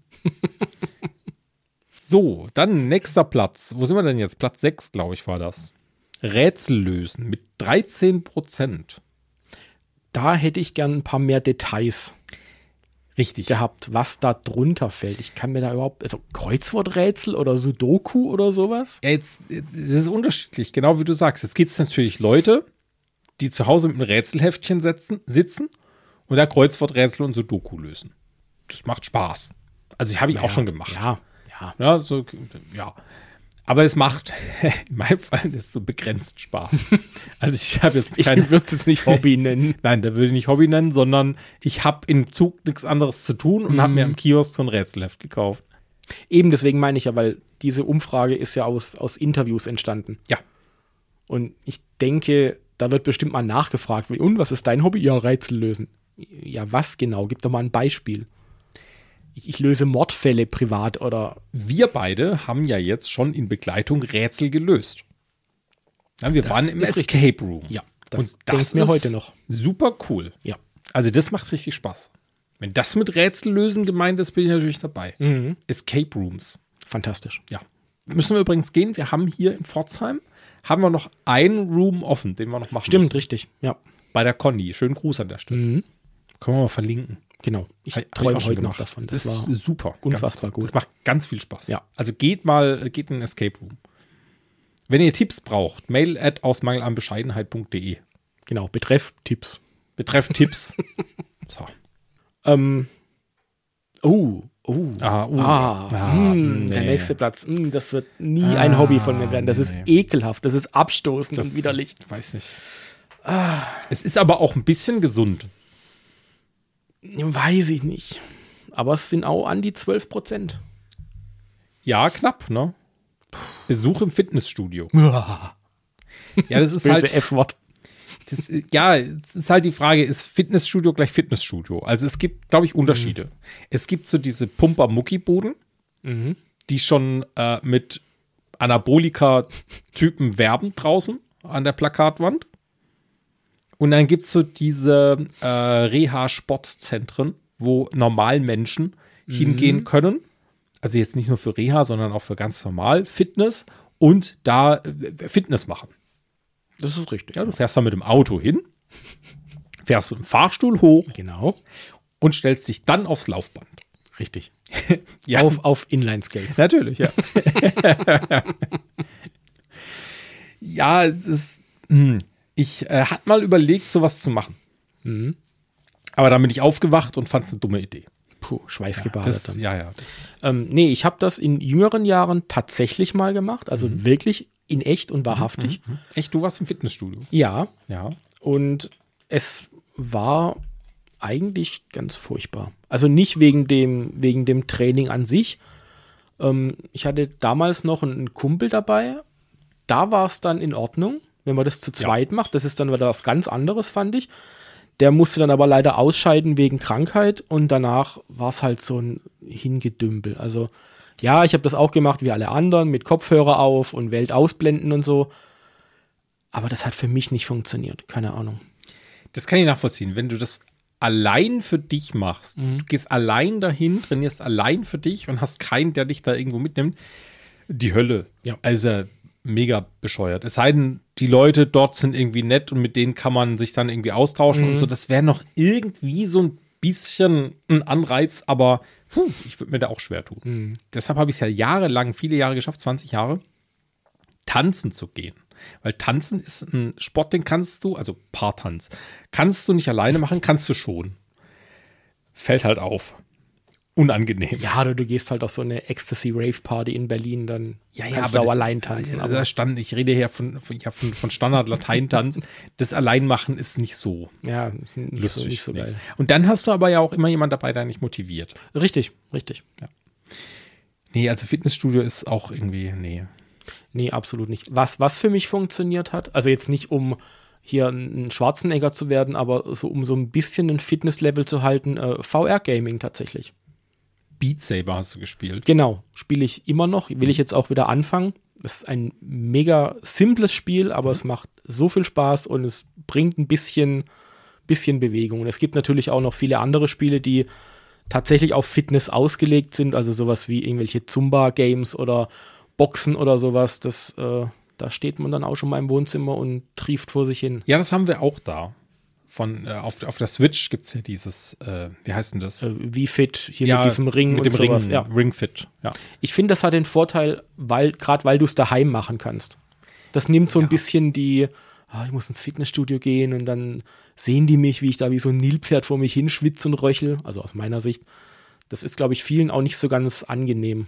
So, dann nächster Platz. Wo sind wir denn jetzt? Platz sechs, glaube ich, war das. Rätsel lösen mit dreizehn Prozent. Da hätte ich gern ein paar mehr Details Richtig. gehabt, was da drunter fällt. Ich kann mir da überhaupt, also Kreuzworträtsel oder Sudoku oder sowas? Ja, jetzt, das ist unterschiedlich, genau wie du sagst. Jetzt gibt es natürlich Leute, die zu Hause mit einem Rätselheftchen setzen, sitzen und da Kreuzworträtsel und Sudoku lösen. Das macht Spaß. Also, ich habe ich auch schon gemacht. Ja, ja. Ja, so, ja. Aber es macht in meinem Fall ist so begrenzt Spaß. Also ich habe jetzt Ich kein, würde es jetzt nicht Hobby nennen. nein, da würde ich nicht Hobby nennen, sondern ich habe im Zug nichts anderes zu tun und habe mir am Kiosk so ein Rätselheft gekauft. Eben deswegen meine ich ja, weil diese Umfrage ist ja aus, aus Interviews entstanden. Ja. Und ich denke, da wird bestimmt mal nachgefragt, wie, und was ist dein Hobby? Ja, Rätsel lösen. Ja, was genau? Gib doch mal ein Beispiel. Ich, ich löse Mordfälle privat oder. Wir beide haben ja jetzt schon in Begleitung Rätsel gelöst. Ja, wir Das waren im ist richtig. Escape Room. Ja, das und das denkt mir ist heute noch. super cool. Ja. Also das macht richtig Spaß. Wenn das mit Rätsel lösen gemeint ist, bin ich natürlich dabei. Mhm. Escape Rooms. Fantastisch. Ja. Müssen wir übrigens gehen. Wir haben hier in Pforzheim haben wir noch einen Room offen, den wir noch machen Stimmt, müssen. richtig. Ja. Bei der Conny. Schönen Gruß an der Stelle. Mhm. Können wir mal verlinken. Genau. Ich Hab- hab träume auch schon heute noch gemacht. davon. Das, Das, ist war super. unfassbar ganz, gut. Das macht ganz viel Spaß. Ja. Also geht mal, geht in den Escape Room. Wenn ihr Tipps braucht, mail at aus mangel an bescheidenheit punkt de. genau. Betreff Tipps. Betreff Tipps. So. Ähm. Oh. Oh. Ah, uh, Ah, ah, hm, nee. der nächste Platz. Hm, das wird nie ein Hobby von mir werden. Das ist nee. ekelhaft. Das ist abstoßend Das- und widerlich. Weiß nicht. Es ist aber auch ein bisschen gesund. Weiß ich nicht. Aber es sind auch an die zwölf Prozent. Ja, knapp, ne? Besuch im Fitnessstudio. Ja, Ja, das ist böse halt. F-Wort. Das, ja, es ist halt die Frage, ist Fitnessstudio gleich Fitnessstudio? Also es gibt, glaube ich, Unterschiede. Es gibt so diese Pumper-Mucki-Buden, Mhm. die schon äh, mit Anabolika-Typen werben draußen an der Plakatwand. Und dann gibt es so diese äh, Reha-Sportzentren, wo Normalmenschen hingehen können. Also jetzt nicht nur für Reha, sondern auch für ganz normal Fitness und da äh, Fitness machen. Das ist richtig. Ja, du fährst da mit dem Auto hin, fährst mit dem Fahrstuhl hoch Genau. und stellst dich dann aufs Laufband. Richtig. Ja, Auf, auf Inline-Skates. natürlich, ja. Ja, das ist, hm, ich äh, hatte mal überlegt, sowas zu machen. Mhm. Aber dann bin ich aufgewacht und fand es eine dumme Idee. Puh, schweißgebadet Das, dann. ja, ja. Das, Ähm, nee, ich habe das in jüngeren Jahren tatsächlich mal gemacht. Also wirklich in echt und wahrhaftig. echt, du warst im Fitnessstudio. Ja. Ja. Und es war eigentlich ganz furchtbar. Also nicht wegen dem, wegen dem Training an sich. Ähm, ich hatte damals noch einen Kumpel dabei. Da war es dann in Ordnung, wenn man das zu zweit macht. Das ist dann wieder was ganz anderes, fand ich. Der musste dann aber leider ausscheiden wegen Krankheit und danach war es halt so ein Hingedümpel. Also ja, ich habe das auch gemacht wie alle anderen mit Kopfhörer auf und Welt ausblenden und so. Aber das hat für mich nicht funktioniert. Keine Ahnung. Das kann ich nachvollziehen. Wenn du das allein für dich machst, du gehst allein dahin, trainierst allein für dich und hast keinen, der dich da irgendwo mitnimmt, die Hölle. Ja. Also mega bescheuert. Es sei denn, die Leute dort sind irgendwie nett und mit denen kann man sich dann irgendwie austauschen und so. Das wäre noch irgendwie so ein bisschen ein Anreiz, aber puh, ich würde mir da auch schwer tun. Deshalb habe ich es ja jahrelang, viele Jahre geschafft, zwanzig Jahre, tanzen zu gehen. Weil Tanzen ist ein Sport, den kannst du, also Paartanz, kannst du nicht alleine machen, kannst du schon. Fällt halt auf. Unangenehm. Ja, oder du gehst halt auf so eine Ecstasy-Rave-Party in Berlin, dann Ja, ja, kannst aber du auch das- allein tanzen. Also da stand, ich rede hier von, von, ja, von, von Standard-Lateintanz. Das Alleinmachen ist nicht so ja, nicht lustig. so, nicht so nee. geil. Und dann hast du aber ja auch immer jemand dabei, der nicht motiviert. Richtig, richtig. Nee, also Fitnessstudio ist auch irgendwie, nee. Nee, absolut nicht. Was, was für mich funktioniert hat, also jetzt nicht um hier ein Schwarzenegger zu werden, aber so um so ein bisschen ein Fitnesslevel zu halten, äh, V R-Gaming tatsächlich. Beat Saber hast du gespielt. Genau, spiele ich immer noch, will ich jetzt auch wieder anfangen. Das ist ein mega simples Spiel, aber mhm. es macht so viel Spaß und es bringt ein bisschen, bisschen Bewegung. Und es gibt natürlich auch noch viele andere Spiele, die tatsächlich auf Fitness ausgelegt sind, also sowas wie irgendwelche Zumba-Games oder Boxen oder sowas. Das, äh, da steht man dann auch schon mal im Wohnzimmer und trieft vor sich hin. Ja, das haben wir auch da. Von, äh, auf, auf der Switch gibt es ja dieses, äh, wie heißt denn das? Äh, wie Fit, hier ja, mit diesem Ring mit und dem sowas. Ring, Ja. Ring Fit, ja. Ich finde, das hat den Vorteil, weil gerade weil du es daheim machen kannst. Das nimmt so ein Ja. bisschen die, ah, ich muss ins Fitnessstudio gehen und dann sehen die mich, wie ich da wie so ein Nilpferd vor mich hinschwitze und röchel. Also aus meiner Sicht. Das ist, glaube ich, vielen auch nicht so ganz angenehm.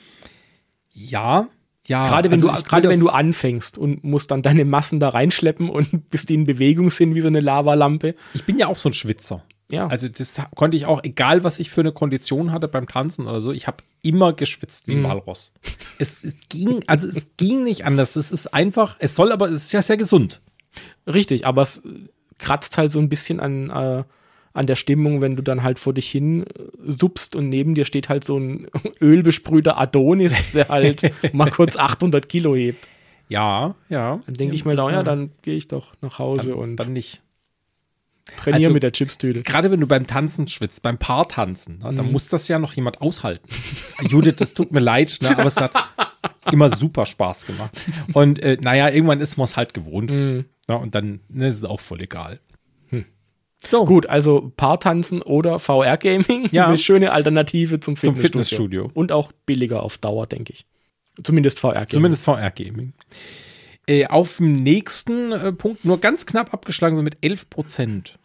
Ja, ja. Gerade wenn, also du, ich gerade will wenn du das- anfängst und musst dann deine Massen da reinschleppen und bis die in Bewegung sind wie so eine Lavalampe. Ich bin ja auch so ein Schwitzer. Ja. Also das ha- konnte ich auch, egal was ich für eine Kondition hatte beim Tanzen oder so, ich habe immer geschwitzt wie ein Mhm. Walross. Es, es ging, also es ging nicht anders. Es ist einfach, es soll aber, es ist ja sehr gesund. Richtig, aber es kratzt halt so ein bisschen an, äh, an der Stimmung, wenn du dann halt vor dich hin äh, suppst und neben dir steht halt so ein ölbesprühter Adonis, der halt mal kurz achthundert Kilo hebt. Ja, ja. Dann denke Ja, ich mir, das, naja, äh, dann gehe ich doch nach Hause dann, und dann nicht. trainiere also- mit der Chipstüte. Gerade wenn du beim Tanzen schwitzt, beim Paartanzen, ne, Mhm. dann muss das ja noch jemand aushalten. Judith, das tut mir leid, ne, aber es hat immer super Spaß gemacht. Und äh, naja, irgendwann ist man es halt gewohnt. Mhm. Ne, und dann ne, ist es auch voll egal. Hm. So, Gut, also Paartanzen oder V R-Gaming, Ja. eine schöne Alternative zum Zum Fitnessstudio. Fitnessstudio. Und auch billiger auf Dauer, denke ich. Zumindest V R-Gaming. Zumindest V R-Gaming. Äh, auf dem nächsten äh, Punkt, nur ganz knapp abgeschlagen, so mit elf Prozent.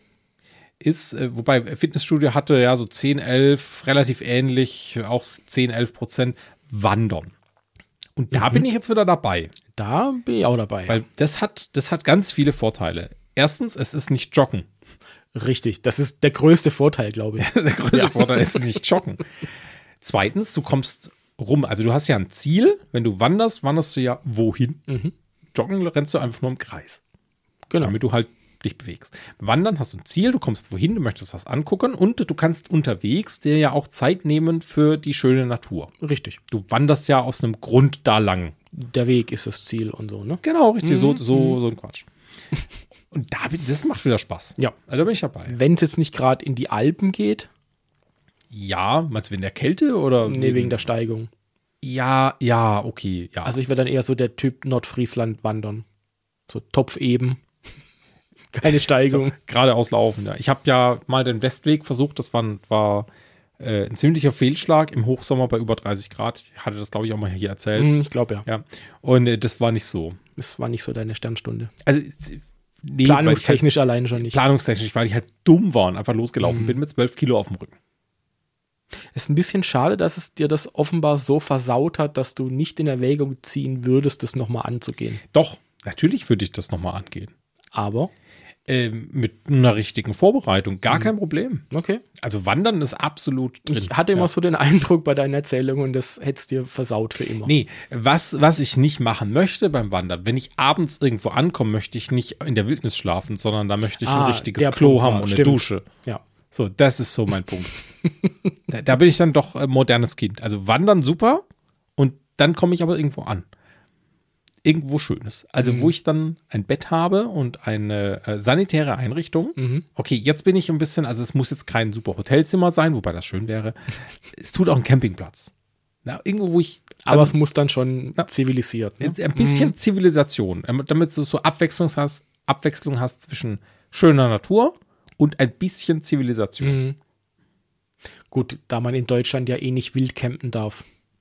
Ist, äh, wobei Fitnessstudio hatte ja so zehn, elf, relativ ähnlich, auch zehn, elf Prozent Wandern. Und da Mhm. bin ich jetzt wieder dabei. Da bin ich auch dabei. Weil das hat, das hat ganz viele Vorteile. Erstens, es ist nicht Joggen. Richtig, das ist der größte Vorteil, glaube ich. Der größte Ja. Vorteil ist nicht Joggen. Zweitens, du kommst rum. Also du hast ja ein Ziel. Wenn du wanderst, wanderst du ja wohin? Mhm. Joggen rennst du einfach nur im Kreis. Genau. Damit du halt dich bewegst. Wandern hast du ein Ziel, du kommst wohin, du möchtest was angucken und du kannst unterwegs dir ja auch Zeit nehmen für die schöne Natur. Richtig. Du wanderst ja aus einem Grund da lang. Der Weg ist das Ziel und so, ne? Genau, richtig, Mhm. so, so, so ein Quatsch. Und da, bin- das macht wieder Spaß. Ja. Also da bin ich dabei. Wenn es jetzt nicht gerade in die Alpen geht, Ja, meinst du wegen der Kälte oder? nee, wegen der Steigung. Ja, ja, okay, ja. Also ich wäre dann eher so der Typ Nordfriesland wandern. So Topf eben. Keine Steigung. geradeaus laufen, ja. Ich habe ja mal den Westweg versucht, das war, ein- war äh, ein ziemlicher Fehlschlag im Hochsommer bei über dreißig Grad. Ich hatte das, glaube ich, auch mal hier erzählt. Hm, ich glaube ja. Ja. Und äh, das war nicht so. Das war nicht so deine Sternstunde. Also, nee, Planungstechnisch alleine schon weil ich nicht. halt, planungstechnisch, weil ich halt dumm war und einfach losgelaufen Mhm. bin mit zwölf Kilo auf dem Rücken. Ist ein bisschen schade, dass es dir das offenbar so versaut hat, dass du nicht in Erwägung ziehen würdest, das nochmal anzugehen. Doch, natürlich würde ich das nochmal angehen. Aber, Ähm, mit einer richtigen Vorbereitung, gar Mhm. kein Problem. okay. Also Wandern ist absolut drin. Ich hatte immer Ja. so den Eindruck bei deinen Erzählungen, das hättest dir versaut für immer. Nee, was, was ich nicht machen möchte beim Wandern, wenn ich abends irgendwo ankomme, möchte ich nicht in der Wildnis schlafen, sondern da möchte ich Ah, ein richtiges der Klo Punkt war- haben und stimmt. eine Dusche. Ja. So, das ist so mein Punkt. da, da bin ich dann doch ein modernes Kind. Also Wandern super und dann komme ich aber irgendwo an. Irgendwo Schönes. Also Mhm. wo ich dann ein Bett habe und eine äh, sanitäre Einrichtung. Mhm. Okay, jetzt bin ich ein bisschen, also es muss jetzt kein super Hotelzimmer sein, wobei das schön wäre. Es tut auch ein Campingplatz. Na, irgendwo, wo ich Aber dann- es muss dann schon Ja. zivilisiert. Ne? ein bisschen Zivilisation, damit du so Abwechslung hast, Abwechslung hast zwischen schöner Natur und ein bisschen Zivilisation. Mhm. Gut, da man in Deutschland ja eh nicht wild campen darf,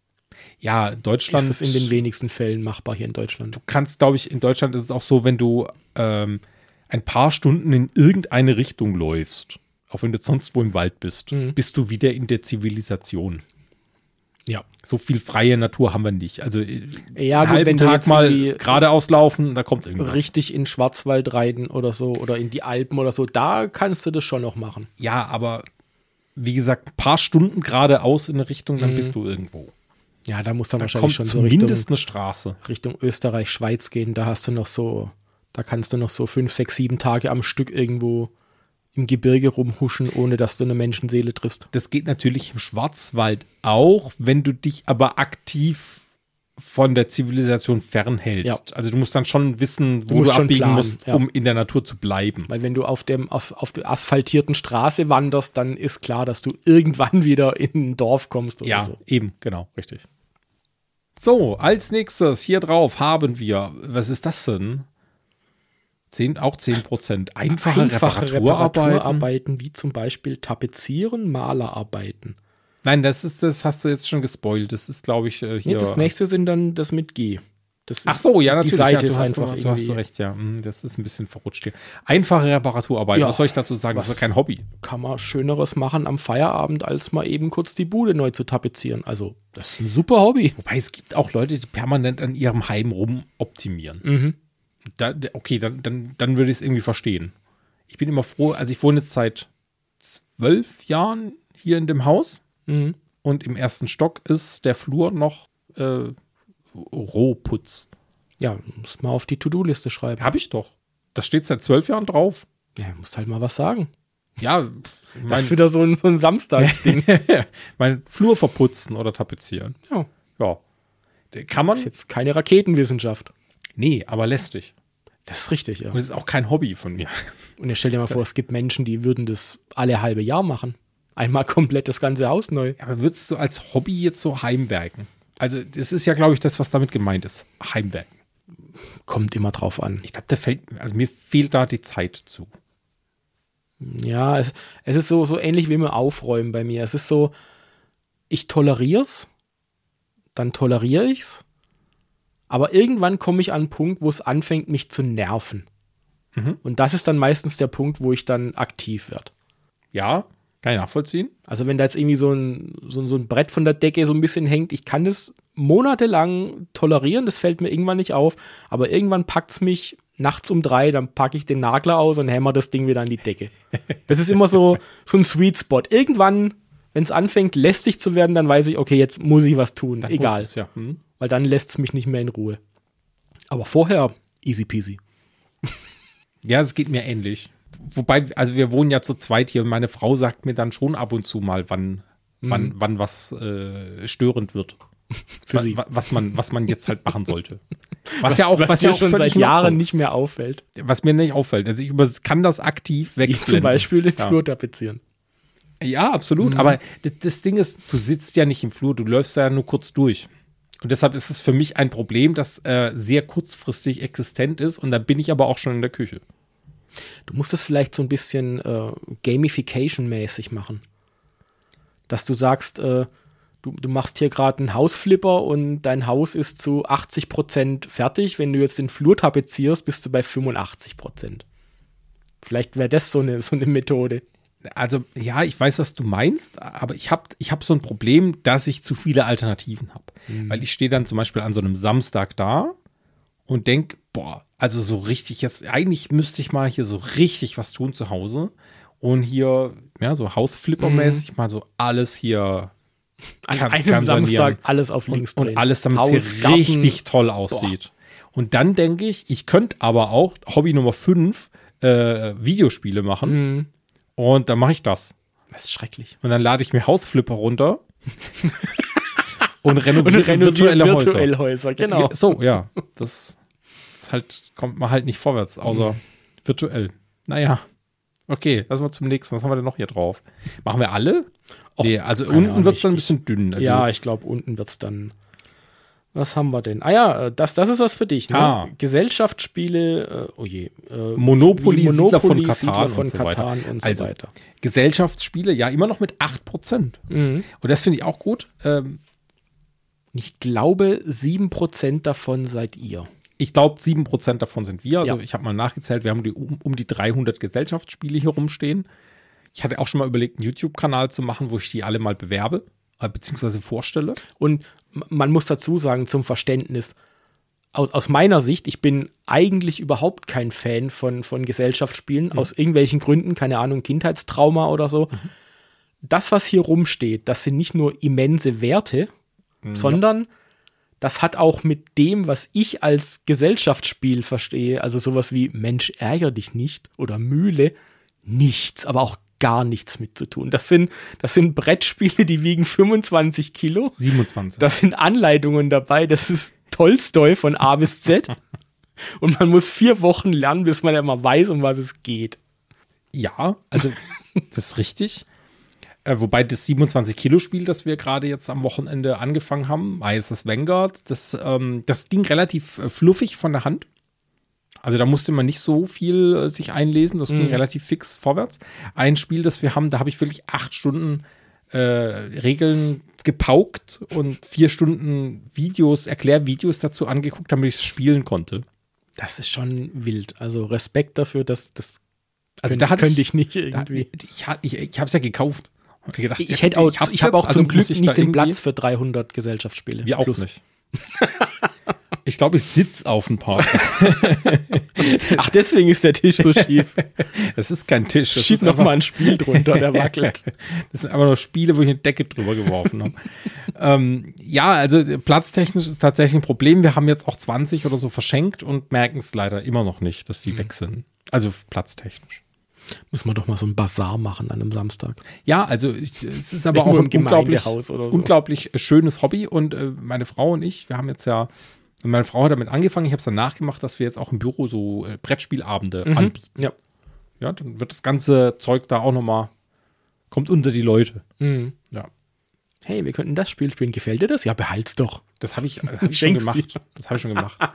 Ja, Deutschland ist es in den wenigsten Fällen machbar hier in Deutschland. Du kannst, glaube ich, in Deutschland ist es auch so, wenn du ähm, ein paar Stunden in irgendeine Richtung läufst, auch wenn du sonst wo im Wald bist, Mhm. bist du wieder in der Zivilisation. Ja. So viel freie Natur haben wir nicht. Also Ja, einen gut, halben wenn du Tag jetzt mal irgendwie geradeaus laufen, da kommt irgendwas. richtig in den Schwarzwald reiten oder so oder in die Alpen oder so, da kannst du das schon noch machen. Ja, aber wie gesagt, ein paar Stunden geradeaus in eine Richtung, dann Mhm. bist du irgendwo. Ja, da muss dann Da wahrscheinlich kommt schon so zumindest Richtung, eine Straße. Richtung Österreich, Schweiz gehen. Da hast du noch so, da kannst du noch so fünf, sechs, sieben Tage am Stück irgendwo im Gebirge rumhuschen, ohne dass du eine Menschenseele triffst. Das geht natürlich im Schwarzwald auch, wenn du dich aber aktiv von der Zivilisation fernhältst. Ja. Also du musst dann schon wissen, wo Du du, musst schon abbiegen planen, musst, ja. um in der Natur zu bleiben. Weil wenn du auf, dem, auf, auf der asphaltierten Straße wanderst, dann ist klar, dass du irgendwann wieder in ein Dorf kommst oder Ja, so. eben, genau, richtig. So, als nächstes hier drauf haben wir, was ist das denn? Zehn, auch zehn Prozent. Einfache, Einfache Reparaturarbeiten. Reparaturarbeiten, wie zum Beispiel Tapezieren, Malerarbeiten. Nein, das ist, das hast du jetzt schon gespoilt. Das ist, glaube ich, äh, hier. Nee, das nächste sind dann das mit G. Das ist, Ach so, ja, natürlich. Die Seite ja, du ist hast, einfach du, du hast irgendwie, du recht, ja. Hm, Das ist ein bisschen verrutscht hier. Einfache Reparaturarbeiten. Ja. Was soll ich dazu sagen? Das Was- ist ja kein Hobby. kann man Schöneres machen am Feierabend, als mal eben kurz die Bude neu zu tapezieren. Also, das ist ein super Hobby. Wobei es gibt auch Leute, die permanent an ihrem Heim rum optimieren. Mhm. Da, da- okay, dann, dann, dann würde ich es irgendwie verstehen. Ich bin immer froh, also ich wohne jetzt seit zwölf Jahren hier in dem Haus Mhm. und im ersten Stock ist der Flur noch äh, Rohputz. Ja, muss mal auf die To-Do-Liste schreiben. Habe ich doch. Das steht seit zwölf Jahren drauf. Ja, musst halt mal was sagen. Ja, Das ist wieder so ein, so ein Samstagsding. mein Flur verputzen oder tapezieren. Ja, Ja. Kann man? ist jetzt keine Raketenwissenschaft. Nee, aber lästig. Das ist richtig, ja. Und es ist auch kein Hobby von mir. Und jetzt stell dir mal vor, es gibt Menschen, die würden das alle halbe Jahr machen. Einmal komplett das ganze Haus neu. Aber würdest du als Hobby jetzt so heimwerken? Also, das ist ja, glaube ich, das, was damit gemeint ist. Heimwerken. Kommt immer drauf an. Ich glaube, da fällt, also mir fehlt da die Zeit zu. Ja, es, es ist so, so ähnlich wie mit Aufräumen bei mir. Es ist so, ich tolerier's, dann toleriere ich's, aber irgendwann komme ich an einen Punkt, wo es anfängt, mich zu nerven. Mhm. Und das ist dann meistens der Punkt, wo ich dann aktiv werde. Ja, kann ich nachvollziehen. Also wenn da jetzt irgendwie so ein, so, ein- so ein Brett von der Decke so ein bisschen hängt, ich kann das monatelang tolerieren, das fällt mir irgendwann nicht auf, aber irgendwann packt es mich nachts um drei, dann packe ich den Nagler aus und hämmer das Ding wieder an die Decke. Das ist immer so, so ein Sweet Spot. Irgendwann, wenn es anfängt, lästig zu werden, dann weiß ich, okay, jetzt muss ich was tun. Dann Egal. muss es, ja. Hm. Weil dann lässt es mich nicht mehr in Ruhe. Aber vorher, easy peasy. Ja, es geht mir ähnlich. Wobei, also wir wohnen ja zu zweit hier und meine Frau sagt mir dann schon ab und zu mal, wann, wann, wann was äh, störend wird. Für Wa- sie. wa- Was man, was man jetzt halt machen sollte. Was, ja auch, was, was ja mir auch schon völlig seit Jahren in nicht mehr auffällt. Ordnung- was mir nicht auffällt. Also ich über, kann das aktiv Wie wegblenden. zum Beispiel den Ja. Flur tapezieren. Ja, absolut. Aber das, das Ding ist, du sitzt ja nicht im Flur, du läufst ja nur kurz durch. Und deshalb ist es für mich ein Problem, das äh, sehr kurzfristig existent ist. Und dann bin ich aber auch schon in der Küche. Du musst es vielleicht so ein bisschen äh, Gamification-mäßig machen. Dass du sagst, äh, du, du machst hier gerade einen Hausflipper und dein Haus ist zu achtzig Prozent fertig. Wenn du jetzt den Flur tapezierst, bist du bei fünfundachtzig Prozent. Vielleicht wäre das so eine, so eine Methode. Also, ja, ich weiß, was du meinst, aber ich habe ich hab so ein Problem, dass ich zu viele Alternativen habe. Weil ich stehe dann zum Beispiel an so einem Samstag da und denke, boah, also so richtig jetzt, eigentlich müsste ich mal hier so richtig was tun zu Hause und hier, ja, so Hausflipper-mäßig mal so alles hier An kann- einem kann sanieren. Samstag alles auf und, links drehen. und alles, damit Haus, es hier Garten. richtig toll aussieht. Und dann denke ich, ich könnte aber auch Hobby Nummer fünf äh, Videospiele machen. Mhm. Und dann mache ich das. Das ist schrecklich. Und dann lade ich mir Hausflipper runter und renoviere Und renoviert virtuelle Häuser. virtuelle Häuser, genau. So, ja. Das ist halt, kommt man halt nicht vorwärts, außer virtuell. Naja. Okay, lassen wir zum nächsten. Was haben wir denn noch hier drauf? Machen wir alle? Och, Nee, also keine unten Ahnung, wird es dann ein ich- bisschen dünn. Also, Ja, ich glaube, unten wird es dann. Was haben wir denn? Ah ja, äh, das, das ist was für dich. Ne? Ah. Gesellschaftsspiele, äh, oh je. Äh, Monopoly, wie Siedler von Monopoly, Katan Siedler von und so weiter. Katan und so Also, weiter. Gesellschaftsspiele, ja, immer noch mit acht Prozent. Mhm. Und das finde ich auch gut. Ähm, Ich glaube, sieben Prozent davon seid ihr. Ich glaube, sieben Prozent davon sind wir. Also Ja. ich habe mal nachgezählt, wir haben die, um, um die dreihundert Gesellschaftsspiele hier rumstehen. Ich hatte auch schon mal überlegt, einen YouTube-Kanal zu machen, wo ich die alle mal bewerbe, äh, beziehungsweise vorstelle. Und m- man muss dazu sagen, zum Verständnis, aus, aus meiner Sicht, ich bin eigentlich überhaupt kein Fan von, von Gesellschaftsspielen, aus irgendwelchen Gründen, keine Ahnung, Kindheitstrauma oder so. Das, was hier rumsteht, das sind nicht nur immense Werte, mhm. sondern das hat auch mit dem, was ich als Gesellschaftsspiel verstehe, also sowas wie Mensch, ärger dich nicht oder Mühle, nichts, aber auch gar nichts mit zu tun. Das sind, das sind Brettspiele, die wiegen fünfundzwanzig Kilo. siebenundzwanzig. Da sind Anleitungen dabei, das ist Tolstoi von A bis Z. Und man muss vier Wochen lernen, bis man immer weiß, um was es geht. Ja, also das ist richtig. Äh, wobei das siebenundzwanzig-Kilo-Spiel, das wir gerade jetzt am Wochenende angefangen haben, I S S Vanguard, das, ähm, das ging relativ äh, fluffig von der Hand. Also da musste man nicht so viel äh, sich einlesen, das ging mhm. relativ fix vorwärts. Ein Spiel, das wir haben, da habe ich wirklich acht Stunden äh, Regeln gepaukt und vier Stunden Videos, Erklärvideos dazu angeguckt, damit ich es spielen konnte. Das ist schon wild. Also Respekt dafür, dass das also könnte, da könnte ich, ich nicht irgendwie. Da, ich ich, ich habe es ja gekauft. Ich, gedacht, ich hätte auch, ich, ich habe auch also zum Glück nicht nicht den Platz für dreihundert Gesellschaftsspiele. Wir auch Plus. Nicht. Ich glaube, ich sitze auf dem Park. Ach, deswegen ist der Tisch so schief. Das ist kein Tisch. Schieb noch mal ein Spiel drunter, der wackelt. Das sind einfach nur Spiele, wo ich eine Decke drüber geworfen habe. ähm, ja, also platztechnisch ist tatsächlich ein Problem. Wir haben jetzt auch zwanzig oder so verschenkt und merken es leider immer noch nicht, dass die mhm. weg sind. Also platztechnisch. Müssen wir doch mal so ein Bazar machen an einem Samstag. Ja, also ich, es ist aber Irgendwo auch ein unglaublich, oder so. unglaublich schönes Hobby. Und äh, meine Frau und ich, wir haben jetzt ja, meine Frau hat damit angefangen, ich habe es dann nachgemacht, dass wir jetzt auch im Büro so äh, Brettspielabende mhm. anbieten. Ja. Ja, dann wird das ganze Zeug da auch nochmal, kommt unter die Leute. Mhm. Ja. Hey, wir könnten das Spiel spielen. Gefällt dir das? Ja, behalt's doch. Das habe ich, hab ich schon gemacht. Das habe ich schon gemacht.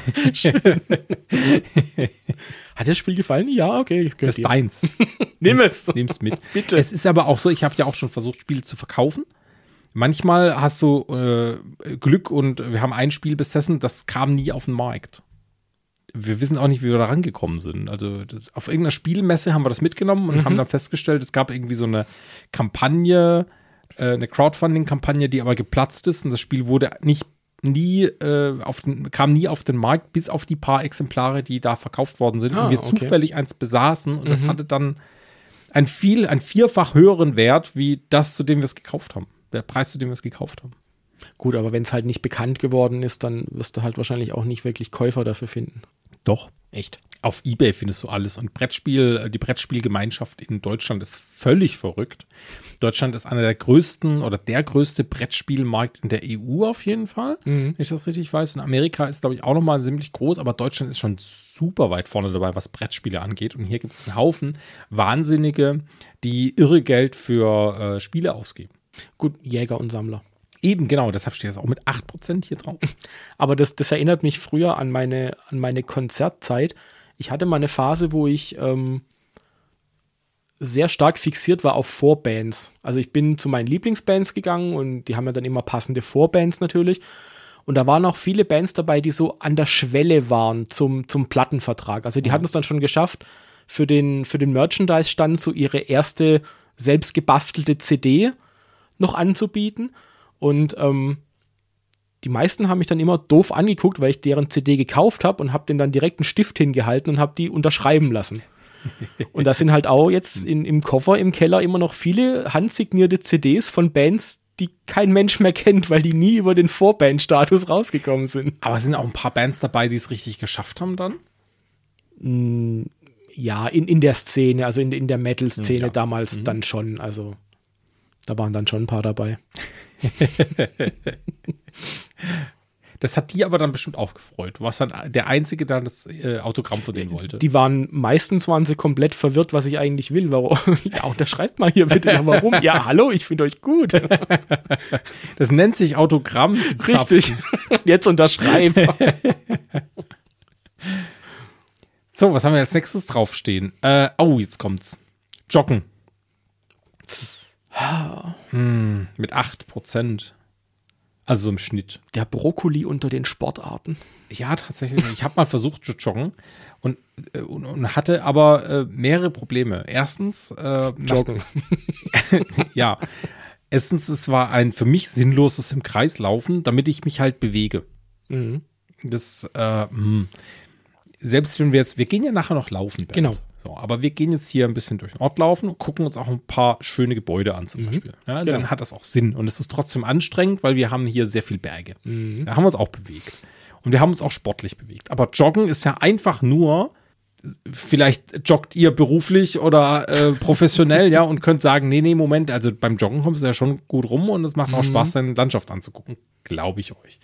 Hat das Spiel gefallen? Ja, okay. Das ist deins. Nimm es. Nimm es mit. Bitte. Es ist aber auch so, ich habe ja auch schon versucht, Spiele zu verkaufen. Manchmal hast du äh, Glück und wir haben ein Spiel besessen, das kam nie auf den Markt. Wir wissen auch nicht, wie wir da rangekommen sind. Also das, auf irgendeiner Spielmesse haben wir das mitgenommen und mhm. haben dann festgestellt, es gab irgendwie so eine Kampagne, eine Crowdfunding-Kampagne, die aber geplatzt ist und das Spiel wurde nicht nie äh, auf den, kam nie auf den Markt, bis auf die paar Exemplare, die da verkauft worden sind ah, und wir okay. zufällig eins besaßen und mhm. das hatte dann ein viel, ein vierfach höheren Wert, wie das, zu dem wir es gekauft haben. Der Preis, zu dem wir es gekauft haben. Gut, aber wenn es halt nicht bekannt geworden ist, dann wirst du halt wahrscheinlich auch nicht wirklich Käufer dafür finden. Doch. Echt? Auf eBay findest du alles. Und Brettspiel, die Brettspielgemeinschaft in Deutschland ist völlig verrückt. Deutschland ist einer der größten oder der größte Brettspielmarkt in der E U auf jeden Fall, mhm. wenn ich das richtig weiß. Und Amerika ist, glaube ich, auch nochmal ziemlich groß, aber Deutschland ist schon super weit vorne dabei, was Brettspiele angeht. Und hier gibt es einen Haufen Wahnsinnige, die irre Geld für äh, Spiele ausgeben. Gut, Jäger und Sammler. Eben, genau, deshalb steht das auch mit acht Prozent hier drauf. Aber das, das erinnert mich früher an meine, an meine Konzertzeit. Ich hatte mal eine Phase, wo ich ähm, sehr stark fixiert war auf Vorbands. Also ich bin zu meinen Lieblingsbands gegangen und die haben ja dann immer passende Vorbands natürlich. Und da waren auch viele Bands dabei, die so an der Schwelle waren zum, zum Plattenvertrag. Also die mhm. hatten es dann schon geschafft, für den, für den Merchandise-Stand so ihre erste selbst gebastelte C D noch anzubieten. Und ähm, die meisten haben mich dann immer doof angeguckt, weil ich deren C D gekauft habe und habe denen dann direkt einen Stift hingehalten und habe die unterschreiben lassen. Und da sind halt auch jetzt in, im Koffer im Keller immer noch viele handsignierte C Ds von Bands, die kein Mensch mehr kennt, weil die nie über den Vorband-Status rausgekommen sind. Aber sind auch ein paar Bands dabei, die es richtig geschafft haben dann? Mm, ja, in, in der Szene, also in, in der Metal-Szene ja. damals mhm. dann schon, also da waren dann schon ein paar dabei. Das hat die aber dann bestimmt auch gefreut. Du warst dann der Einzige, der das äh, Autogramm von denen wollte. Die waren, meistens waren sie komplett verwirrt, was ich eigentlich will. Warum? Ja, unterschreibt mal hier bitte. Ja, warum? Ja, hallo, ich finde euch gut. Das nennt sich Autogramm. Richtig. Jetzt unterschreiben. So, was haben wir als nächstes draufstehen? Äh, oh, jetzt kommt's. Joggen. Hm, mit acht Prozent. Also so im Schnitt. Der Brokkoli unter den Sportarten. Ja, tatsächlich. Ich habe mal versucht zu joggen und, äh, und, und hatte aber äh, mehrere Probleme. Erstens äh, Joggen. Ja. Erstens, es war ein für mich sinnloses im Kreis laufen, damit ich mich halt bewege. Mhm. Das, äh, mh. Selbst wenn wir jetzt, wir gehen ja nachher noch laufen, Bernd. Genau. So, aber wir gehen jetzt hier ein bisschen durch den Ort laufen und gucken uns auch ein paar schöne Gebäude an zum Mhm. Beispiel. Ja, Genau. Dann hat das auch Sinn. Und es ist trotzdem anstrengend, weil wir haben hier sehr viel Berge. Mhm. Da haben wir uns auch bewegt. Und wir haben uns auch sportlich bewegt. Aber Joggen ist ja einfach nur, vielleicht joggt ihr beruflich oder äh, professionell, ja, und könnt sagen, nee, nee, Moment, also beim Joggen kommst du ja schon gut rum und es macht auch Mhm. Spaß, deine Landschaft anzugucken. Glaube ich euch.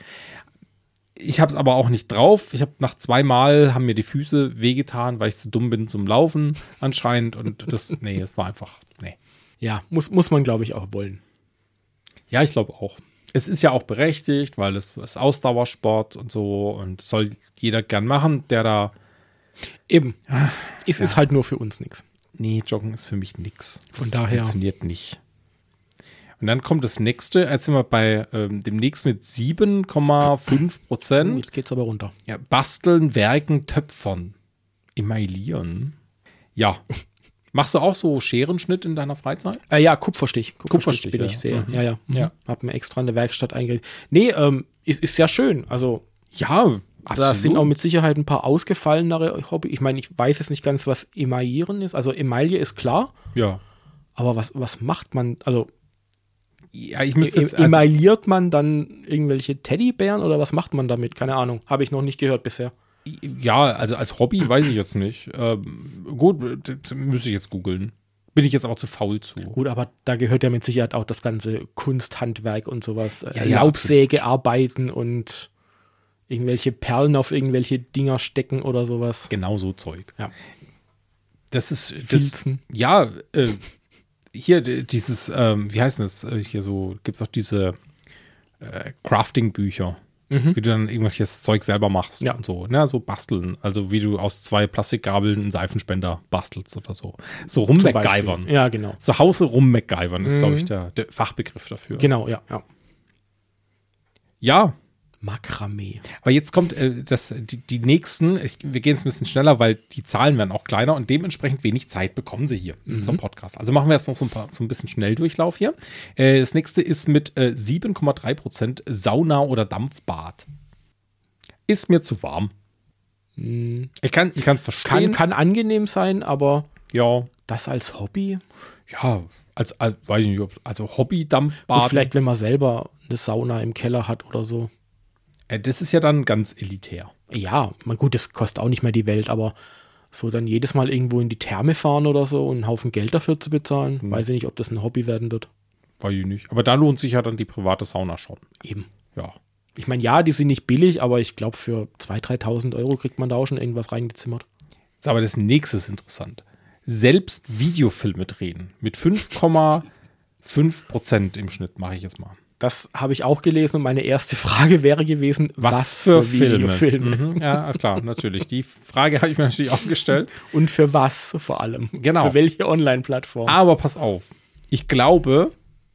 Ich habe es aber auch nicht drauf. Ich habe nach zweimal haben mir die Füße wehgetan, weil ich zu dumm bin zum Laufen anscheinend. Und das, nee, es war einfach, nee. Ja, muss, muss man, glaube ich, auch wollen. Ja, ich glaube auch. Es ist ja auch berechtigt, weil es ist Ausdauersport und so und soll jeder gern machen, der da, Eben. Es ja. ist halt nur für uns nichts. nee, Joggen ist für mich nix. Von Das daher. funktioniert nicht. Und dann kommt das nächste, jetzt sind wir bei ähm, dem nächsten mit sieben Komma fünf Prozent. Jetzt geht's aber runter. Ja, basteln, werken, töpfern, emaillieren. Ja. Machst du auch so Scherenschnitt in deiner Freizeit? Äh, ja, Kupferstich. Kupferstich, bin ja. ich sehr. Mhm. Ja, ja. Ja. Hab mir extra eine Werkstatt eingerichtet. Nee, ähm, ist, ist sehr schön. Also, Ja, da sind auch mit Sicherheit ein paar ausgefallenere Hobby. Ich meine, ich weiß jetzt nicht ganz, was Emaillieren ist. Also, Emaille ist klar. Ja. Aber was, was macht man? Also, Ja, ich müsste e jetzt, also, emailliert man dann irgendwelche Teddybären oder was macht man damit? Keine Ahnung. Habe ich noch nicht gehört bisher. ja, also als Hobby weiß ich jetzt nicht. Ähm, gut, das müsste ich jetzt googeln. Bin ich jetzt aber zu faul zu. Gut, aber da gehört ja mit Sicherheit auch das ganze Kunsthandwerk und sowas. Ja, Äh, ja, Laubsäge arbeiten und irgendwelche Perlen auf irgendwelche Dinger stecken oder sowas. Genau so Zeug. Ja. Das ist, das, Filzen. ja, äh, hier d- dieses, ähm, wie heißt das, äh, hier so, gibt es auch diese äh, Crafting-Bücher, Mhm. wie du dann irgendwelches Zeug selber machst Ja. und so, ne, so basteln, also wie du aus zwei Plastikgabeln einen Seifenspender bastelst oder so. So Zum rummacgyvern. Beispiel. Ja, genau. Zu Hause rummacgyvern ist, glaube ich, Mhm. der, der Fachbegriff dafür. Genau, ja, ja. Ja, Makramee. aber jetzt kommt äh, das, die, die nächsten, ich, wir gehen jetzt ein bisschen schneller, weil die Zahlen werden auch kleiner und dementsprechend wenig Zeit bekommen sie hier in unserem Podcast. Also machen wir jetzt noch so ein, paar, so ein bisschen Schnelldurchlauf hier. Äh, das nächste ist mit äh, sieben Komma drei Prozent Sauna oder Dampfbad. Ist mir zu warm. Ich kann ich kann Kann, verstehen. kann angenehm sein, aber ja, das als Hobby? ja, als, als weiß ich nicht, ob, also Hobby-Dampfbad. Und vielleicht, wenn man selber eine Sauna im Keller hat oder so. äh, das ist ja dann ganz elitär. Ja, man, gut, das kostet auch nicht mehr die Welt, aber so dann jedes Mal irgendwo in die Therme fahren oder so und einen Haufen Geld dafür zu bezahlen, Hm. weiß ich nicht, ob das ein Hobby werden wird. Weiß ich nicht. Aber da lohnt sich ja dann die private Sauna schon. Eben. Ja. Ich meine, ja, die sind nicht billig, aber ich glaube, für zweitausend, dreitausend Euro kriegt man da auch schon irgendwas reingezimmert. Jetzt aber das nächste ist interessant. Selbst Videofilme drehen mit fünf Komma fünf Prozent im Schnitt, mache ich jetzt mal. Das habe ich auch gelesen und meine erste Frage wäre gewesen, was, für, Videofilme? Mhm, ja, ist klar, natürlich. Die Frage habe ich mir natürlich auch gestellt. Und für was vor allem? Genau. Für welche Online-Plattform? Aber pass auf. Ich glaube,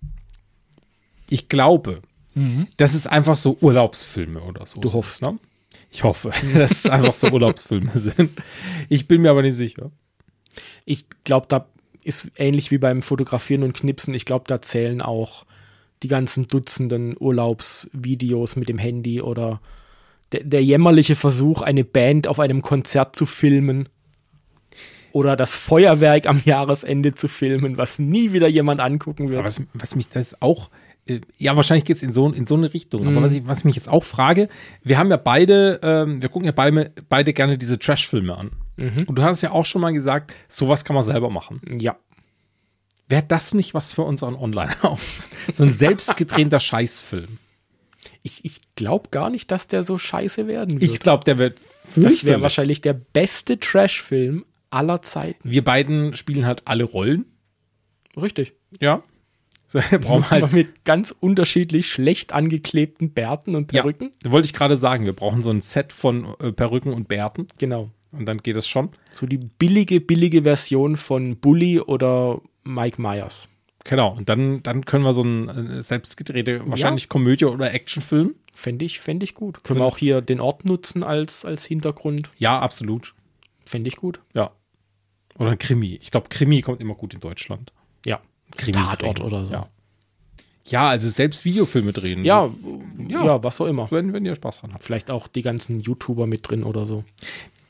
ich glaube, das ist einfach so Urlaubsfilme oder so. Du sind, hoffst. ne? Ich hoffe, dass es einfach so Urlaubsfilme sind. Ich bin mir aber nicht sicher. Ich glaube, da ist ähnlich wie beim Fotografieren und Knipsen. Ich glaube, da zählen auch die ganzen Dutzenden Urlaubsvideos mit dem Handy oder der, der jämmerliche Versuch, eine Band auf einem Konzert zu filmen oder das Feuerwerk am Jahresende zu filmen, was nie wieder jemand angucken wird. Aber was, was mich das auch, äh, ja, wahrscheinlich geht es in so, in so eine Richtung. Mhm. Aber was ich, was ich mich jetzt auch frage, wir haben ja beide, ähm, wir gucken ja beide, beide gerne diese Trash-Filme an. Mhm. Und du hast ja auch schon mal gesagt, sowas kann man selber machen. Ja. Wäre das nicht was für unseren Online-Auftritt? So ein selbstgedrehter Scheißfilm. Ich, ich glaube gar nicht, dass der so scheiße werden wird. Ich glaube, der wird das wäre fürchterlich. wahrscheinlich der beste Trash-Film aller Zeiten. Wir beiden spielen halt alle Rollen. Richtig. Ja. So, wir brauchen Aber halt, mit ganz unterschiedlich schlecht angeklebten Bärten und ja, Perücken. wollte ich gerade sagen, wir brauchen so ein Set von äh, Perücken und Bärten. Genau. Und dann geht es schon. So die billige, billige Version von Bully oder Mike Myers. Genau. Und dann, dann können wir so einen äh, selbstgedrehte, wahrscheinlich Komödie oder Actionfilm. Fände ich, fänd ich gut. Können Sind- wir auch hier den Ort nutzen als, als Hintergrund. Ja, absolut. Fände ich gut. Ja. Oder ein Krimi. Ich glaube, Krimi kommt immer gut in Deutschland. Ja. Krimi Tatort drehen. oder so. Ja. Ja, also selbst Videofilme drehen. Ja, Ja. ja, was auch immer. Wenn, wenn ihr Spaß dran habt. Vielleicht auch die ganzen YouTuber mit drin oder so.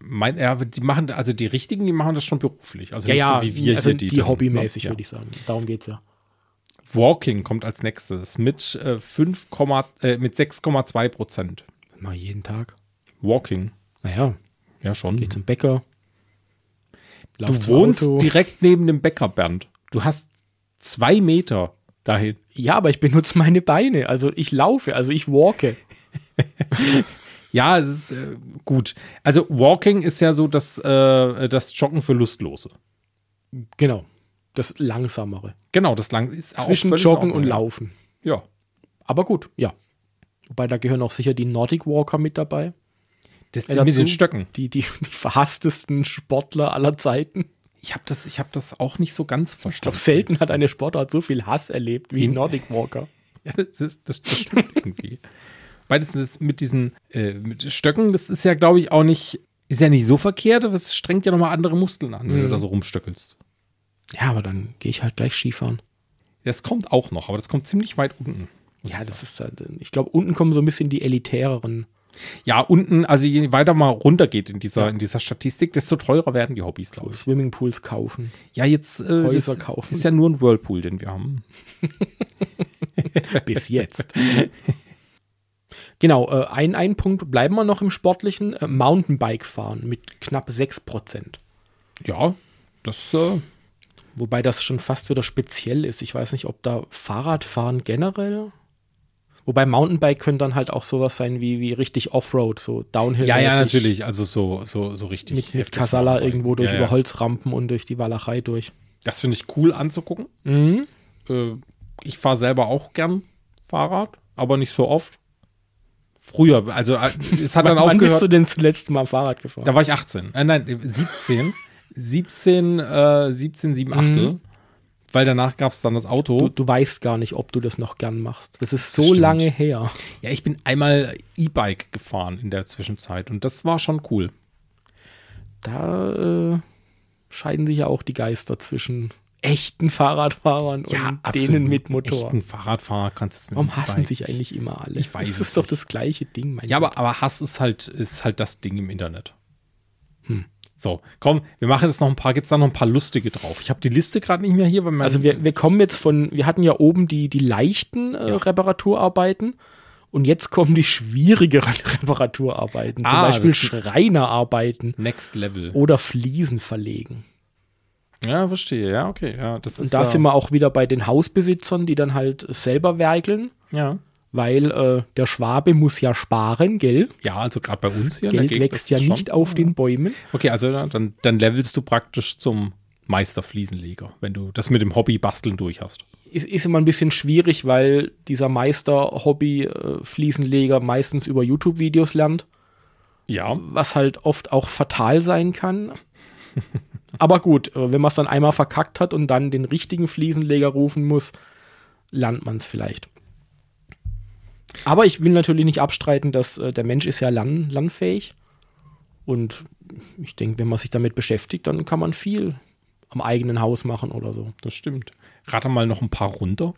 mein, ja, die machen, also die richtigen, die machen das schon beruflich. Also Ja, nicht ja, so wie wir also hier. die, Die dann, hobbymäßig, ne? würde ich sagen. Darum geht's ja. Walking kommt als nächstes mit, äh, fünf, äh, mit sechs Komma zwei Prozent. Mal jeden Tag. Walking. Naja, Ja, schon. geh zum Bäcker. lauf Du zum wohnst Auto. direkt neben dem Bäcker, Bernd. Du hast zwei Meter dahin. Ja, aber ich benutze meine Beine. Also ich laufe, also ich walke. Ja, es ist äh, gut. Also Walking ist ja so das, äh, das Joggen für Lustlose. Genau. Das Langsamere. Genau, das lang ist auch Zwischen völlig Joggen in und Ordnung, Laufen. Ja. Ja. Aber gut, ja. Wobei, da gehören auch sicher die Nordic Walker mit dabei. Das Äh, mit dazu. den Stöcken. Die, die, die verhasstesten Sportler aller Zeiten. Ich habe das, ich hab das auch nicht so ganz Ich verstanden. glaube, selten hat eine Sportart so viel Hass erlebt wie Hm. Nordic Walker. Ja, das, ist, das, das stimmt irgendwie. Weil das, das mit diesen äh, mit Stöcken, das ist ja, glaube ich, auch nicht, ist ja nicht so verkehrt, aber es strengt ja nochmal andere Muskeln an, wenn Mhm. du da so rumstöckelst. Ja, aber dann gehe ich halt gleich Skifahren. Das kommt auch noch, aber das kommt ziemlich weit unten. muss Ja, ich das ist halt, ich glaube, unten kommen so ein bisschen die elitäreren. Ja, unten, also je weiter mal runter geht in dieser, Ja. in dieser Statistik, desto teurer werden die Hobbys, So glaube ich. Swimmingpools kaufen. Ja, jetzt äh, Häuser das kaufen. ist ja nur ein Whirlpool, den wir haben. Bis jetzt. Genau, äh, ein, ein Punkt bleiben wir noch im Sportlichen. Äh, Mountainbike fahren mit knapp sechs Prozent. Ja, das, äh, Wobei das schon fast wieder speziell ist. Ich weiß nicht, ob da Fahrradfahren generell. Wobei Mountainbike können dann halt auch sowas sein wie, wie richtig Offroad, so Downhill. ja, ja, natürlich, also so, so, so richtig. Mit, mit heftig Kasala Mountainbiken. irgendwo durch ja, über ja. Holzrampen und durch die Walachei durch. Das finde ich cool anzugucken. Mhm. Äh, ich fahre selber auch gern Fahrrad, aber nicht so oft. Früher, also äh, es hat dann Wann bist aufgehört. du denn zuletzt mal Fahrrad gefahren? Da war ich achtzehn. Äh, nein, siebzehn. siebzehn, äh, siebzehn, sieben Achtel. Mhm. Weil danach gab es dann das Auto. Du, du weißt gar nicht, ob du das noch gern machst. Das ist so stimmt. lange her. Ja, ich bin einmal E-Bike gefahren in der Zwischenzeit und das war schon cool. Da äh, scheiden sich ja auch die Geister zwischen echten Fahrradfahrern und denen mit Motor. Echten Fahrradfahrer kannst du es mit Warum dem hassen E-Bike. sich eigentlich immer alle? Ich weiß Das es ist doch nicht. das gleiche Ding. Mein Ja, Gott. aber, aber Hass ist halt, ist halt das Ding im Internet. Hm. So, komm, wir machen jetzt noch ein paar, gibt es da noch ein paar lustige drauf. Ich habe die Liste gerade nicht mehr hier, weil mein, Also wir, wir kommen jetzt von, wir hatten ja oben die, die leichten äh, Ja. Reparaturarbeiten und jetzt kommen die schwierigeren Reparaturarbeiten. Zum Ah, Beispiel das- Schreinerarbeiten Next Level. oder Fliesen verlegen. Ja, verstehe. Ja, okay. Ja, das Und ist, da äh, sind wir auch wieder bei den Hausbesitzern, die dann halt selber werkeln, ja. weil äh, der Schwabe muss ja sparen, gell? Ja, also gerade bei uns hier. in der Geld Gegend wächst ist ja das nicht schon- auf den Bäumen. Okay, also ja, dann, dann levelst du praktisch zum Meisterfliesenleger, wenn du das mit dem Hobby basteln durch hast. Ist, ist immer ein bisschen schwierig, weil dieser Meister-Hobby-Fliesenleger meistens über YouTube-Videos lernt, Ja. was halt oft auch fatal sein kann. Aber gut, äh, wenn man es dann einmal verkackt hat und dann den richtigen Fliesenleger rufen muss, lernt man es vielleicht. Aber ich will natürlich nicht abstreiten, dass äh, der Mensch ist ja lern lernfähig. Und ich denke, wenn man sich damit beschäftigt, dann kann man viel am eigenen Haus machen oder so. Das stimmt. Rate mal noch ein paar runter.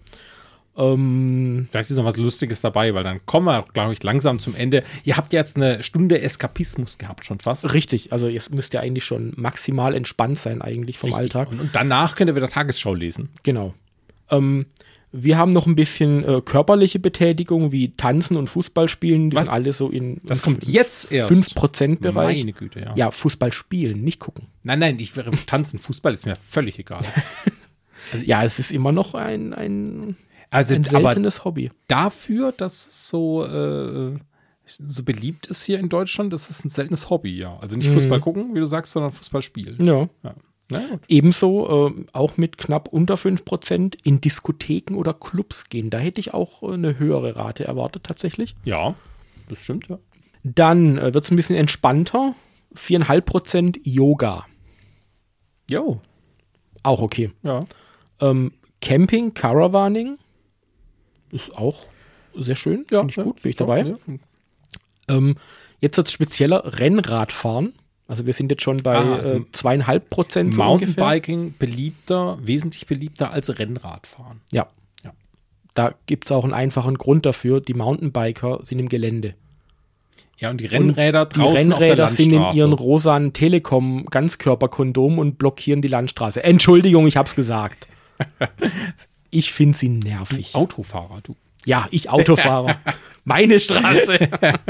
Ähm, Vielleicht ist noch was Lustiges dabei, weil dann kommen wir, glaube ich, langsam zum Ende. Ihr habt jetzt eine Stunde Eskapismus gehabt, schon fast. richtig, also jetzt müsst ihr eigentlich schon maximal entspannt sein eigentlich vom Richtig. Alltag. Und, und danach könnt ihr wieder Tagesschau lesen. Genau. Ähm, wir haben noch ein bisschen äh, körperliche Betätigung, wie Tanzen und Fußball spielen. Die Was? sind alle so in Das kommt jetzt erst. fünf Prozent Bereich. Meine Güte, ja. Ja, Fußball spielen, nicht gucken. Nein, nein, ich wäre tanzen. Fußball ist mir völlig egal. Also Ja, es ist immer noch ein, ein, Also, ein aber seltenes Hobby. dafür, dass es so, äh, so beliebt ist hier in Deutschland, das ist ein seltenes Hobby, ja. Also nicht Mhm. Fußball gucken, wie du sagst, sondern Fußball spielen. Ja. Ja. Na gut. Ebenso äh, auch mit knapp unter fünf Prozent in Diskotheken oder Clubs gehen. Da hätte ich auch äh, eine höhere Rate erwartet tatsächlich. Ja, das stimmt, ja. Dann äh, wird es ein bisschen entspannter. vier Komma fünf Prozent Yoga. Jo, Auch okay. ja. Ähm, Camping, Caravaning ist auch sehr schön. Ja, Finde ich ja, gut, bin ich so, dabei. ja. Ähm, jetzt wird es spezieller Rennradfahren. Also wir sind jetzt schon bei Ah, also äh, zweieinhalb Prozent so ungefähr. Mountainbiking beliebter, wesentlich beliebter als Rennradfahren. Ja. Ja. Da gibt es auch einen einfachen Grund dafür. Die Mountainbiker sind im Gelände. Ja, und die Rennräder und die draußen Rennräder auf der sind in Landstraße. ihren rosanen Telekom-Ganzkörperkondom und blockieren die Landstraße. Entschuldigung, ich hab's gesagt. Ich finde sie nervig. Du Autofahrer, du. Ja, ich Autofahrer. Meine Straße.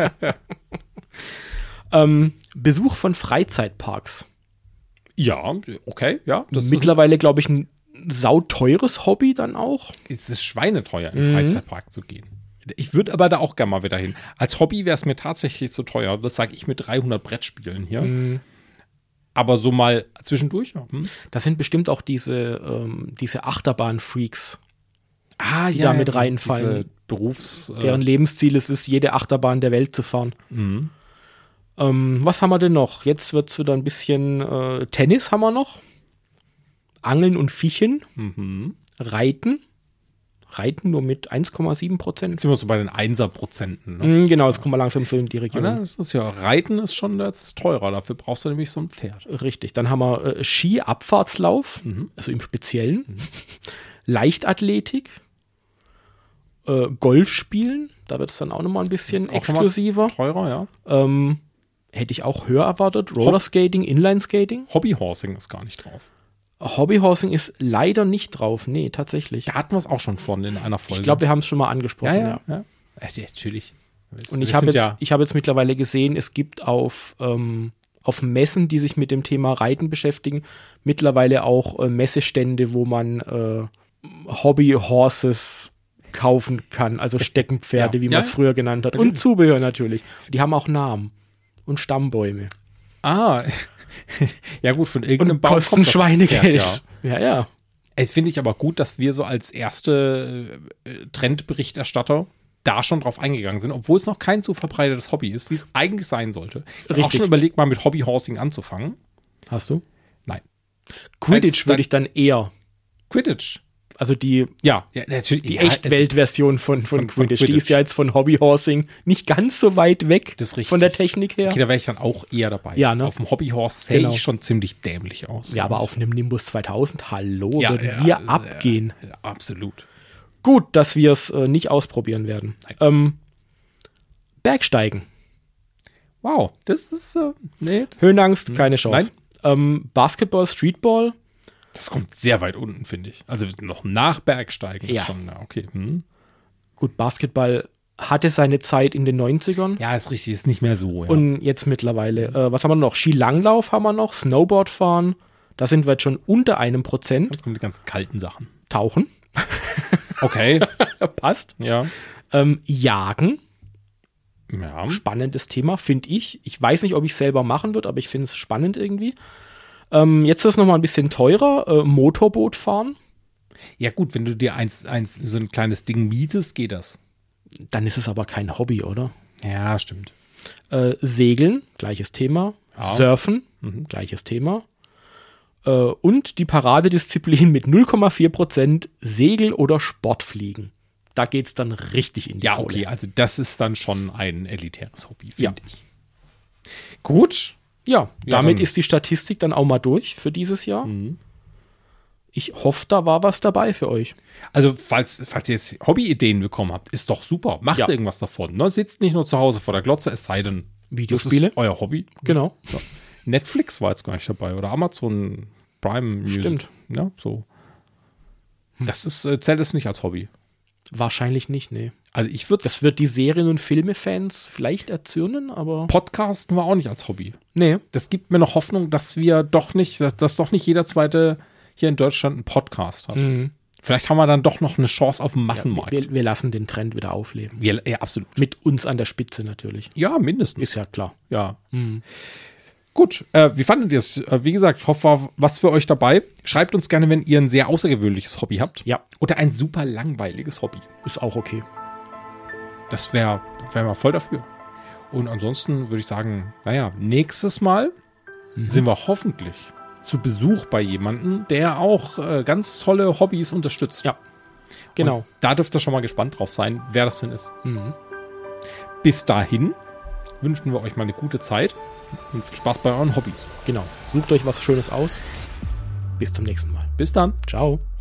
ähm, Besuch von Freizeitparks. Ja, okay, ja. Das Mittlerweile, glaube ich, ein sauteures Hobby dann auch. ist, es ist schweineteuer, in den Mhm. Freizeitpark zu gehen. Ich würde aber da auch gerne mal wieder hin. Als Hobby wäre es mir tatsächlich zu teuer. Das sage ich mit dreihundert Brettspielen hier. Mhm. Aber so mal zwischendurch, ja. Hm? Das sind bestimmt auch diese, ähm, diese Achterbahn-Freaks, Ah, die da mit reinfallen. Diese Berufs... Äh, Deren Lebensziel es ist, jede Achterbahn der Welt zu fahren. mhm. Ähm, was haben wir denn noch? Jetzt wird es wieder ein bisschen äh, Tennis haben wir noch. Angeln und Fischen. Mhm. Reiten. Reiten nur mit eins Komma sieben Prozent. Jetzt sind wir so bei den Einser-Prozenten. Ne? Mhm, genau, jetzt kommen wir langsam so in die Region. Oder? Das ist ja, Reiten ist schon das ist teurer. Dafür brauchst du nämlich so ein Pferd. Richtig. Dann haben wir äh, Ski-Abfahrtslauf, Mhm. also im Speziellen. Mhm. Leichtathletik. Äh, Golf spielen. Da wird es dann auch nochmal ein bisschen Auch schon mal exklusiver. Teurer, ja. Ähm, hätte ich auch höher erwartet. Rollerskating, Inlineskating. Hobbyhorsing ist gar nicht drauf. Hobbyhorsing ist leider nicht drauf. Nee, tatsächlich. Da hatten wir es auch schon von in einer Folge. Ich glaube, wir haben es schon mal angesprochen. ja, Ja, ja, ja. ja. natürlich. Und Wir ich habe sind jetzt, ja, ich hab jetzt mittlerweile gesehen, es gibt auf, ähm, auf Messen, die sich mit dem Thema Reiten beschäftigen, mittlerweile auch äh, Messestände, wo man äh, Hobbyhorses kaufen kann, also Steckenpferde, Ja. wie man Ja, es früher genannt hat. natürlich. Und Zubehör natürlich. Die haben auch Namen und Stammbäume. Ah, ja gut, von irgendeinem Und Baum kosten kommt das Schweinegeld. Pferd, ja. Ja, ja. Es finde ich aber gut, dass wir so als erste äh, Trendberichterstatter da schon drauf eingegangen sind, obwohl es noch kein so verbreitetes Hobby ist, wie es eigentlich sein sollte. Ich habe auch Richtig. schon überlegt, mal mit Hobbyhorsing anzufangen. Hast du? Nein. Quidditch Als würde ich dann eher, Quidditch. also die Ja, ja natürlich. Die ja, Echtweltversion von, von, von- von Quidditch. Die Quidditch. ist ja jetzt von Hobbyhorsing nicht ganz so weit weg Das ist richtig. von der Technik her. Okay, da wäre ich dann auch eher dabei. Ja, ne? Auf dem Hobbyhorse sähe Genau. ich schon ziemlich dämlich aus. Ja, aber auf einem Nimbus zweitausend, hallo, Ja, würden ja, wir also, abgehen. Ja, ja, absolut. Gut, dass wir es äh, nicht ausprobieren werden. Ähm, Bergsteigen. Wow, das ist, äh, nee. Das, Höhenangst, keine Chance. Nein. Ähm, Basketball, Streetball. das kommt sehr weit unten, finde ich. Also noch nach Bergsteigen Ja. ist schon, ja, okay. Hm. Gut, Basketball hatte seine Zeit in den neunzigern. Ja, ist richtig, ist nicht mehr so. Ja. Und jetzt mittlerweile, äh, was haben wir noch? Skilanglauf haben wir noch, Snowboard fahren. Da sind wir jetzt schon unter einem Prozent. jetzt kommen die ganzen kalten Sachen. Tauchen. Okay, Passt. ja. Ähm, Jagen. Ja. Spannendes Thema, finde ich. Ich weiß nicht, ob ich es selber machen würde, aber ich finde es spannend irgendwie. Ähm, jetzt ist es nochmal ein bisschen teurer. Äh, Motorboot fahren. Ja, gut, wenn du dir eins, eins, so ein kleines Ding mietest, geht das. Dann ist es aber kein Hobby, oder? Ja, stimmt. Äh, Segeln, gleiches Thema. Ja. Surfen, Mhm. gleiches Thema. Äh, und die Paradedisziplin mit null Komma vier Prozent Segel- oder Sportfliegen. Da geht es dann richtig in die Ja, Kohle. okay, also das ist dann schon ein elitäres Hobby, Ja. finde ich. Gut. Ja, Ja, damit dann- ist die Statistik dann auch mal durch für dieses Jahr. Mhm. Ich hoffe, da war was dabei für euch. Also, falls, falls ihr jetzt Hobbyideen bekommen habt, ist doch super. Macht Ja. irgendwas davon. Ne? Sitzt nicht nur zu Hause vor der Glotze, es sei denn, Videospiele. das ist euer Hobby. Genau. Netflix war jetzt gar nicht dabei oder Amazon Prime Music. Stimmt. Ja, so. Das ist, äh, zählt es nicht als Hobby. Wahrscheinlich nicht, nee. Also ich würde Das wird die Serien- und Filme-Fans vielleicht erzürnen, aber Podcasten war auch nicht als Hobby. nee. Das gibt mir noch Hoffnung, dass wir doch nicht, dass, dass doch nicht jeder zweite hier in Deutschland einen Podcast hat. Mhm. Vielleicht haben wir dann doch noch eine Chance auf dem Ja, Massenmarkt. wir, wir lassen den Trend wieder aufleben. Wir, ja, absolut. Mit uns an der Spitze natürlich. Ja, mindestens. Ist ja klar. Ja. Mhm. Gut, äh, wie fandet ihr es? Äh, wie gesagt, ich hoffe, war was für euch dabei. Schreibt uns gerne, wenn ihr ein sehr außergewöhnliches Hobby habt. Ja, Oder ein super langweiliges Hobby. ist auch okay. Das wäre wär mal voll dafür. Und ansonsten würde ich sagen, naja, nächstes Mal sind wir hoffentlich zu Besuch bei jemandem, der auch äh, ganz tolle Hobbys unterstützt. Ja, genau. Und da dürft ihr schon mal gespannt drauf sein, wer das denn ist. Mhm. Bis dahin wünschen wir euch mal eine gute Zeit und viel Spaß bei euren Hobbys. Genau. Sucht euch was Schönes aus. Bis zum nächsten Mal. Bis dann. Ciao.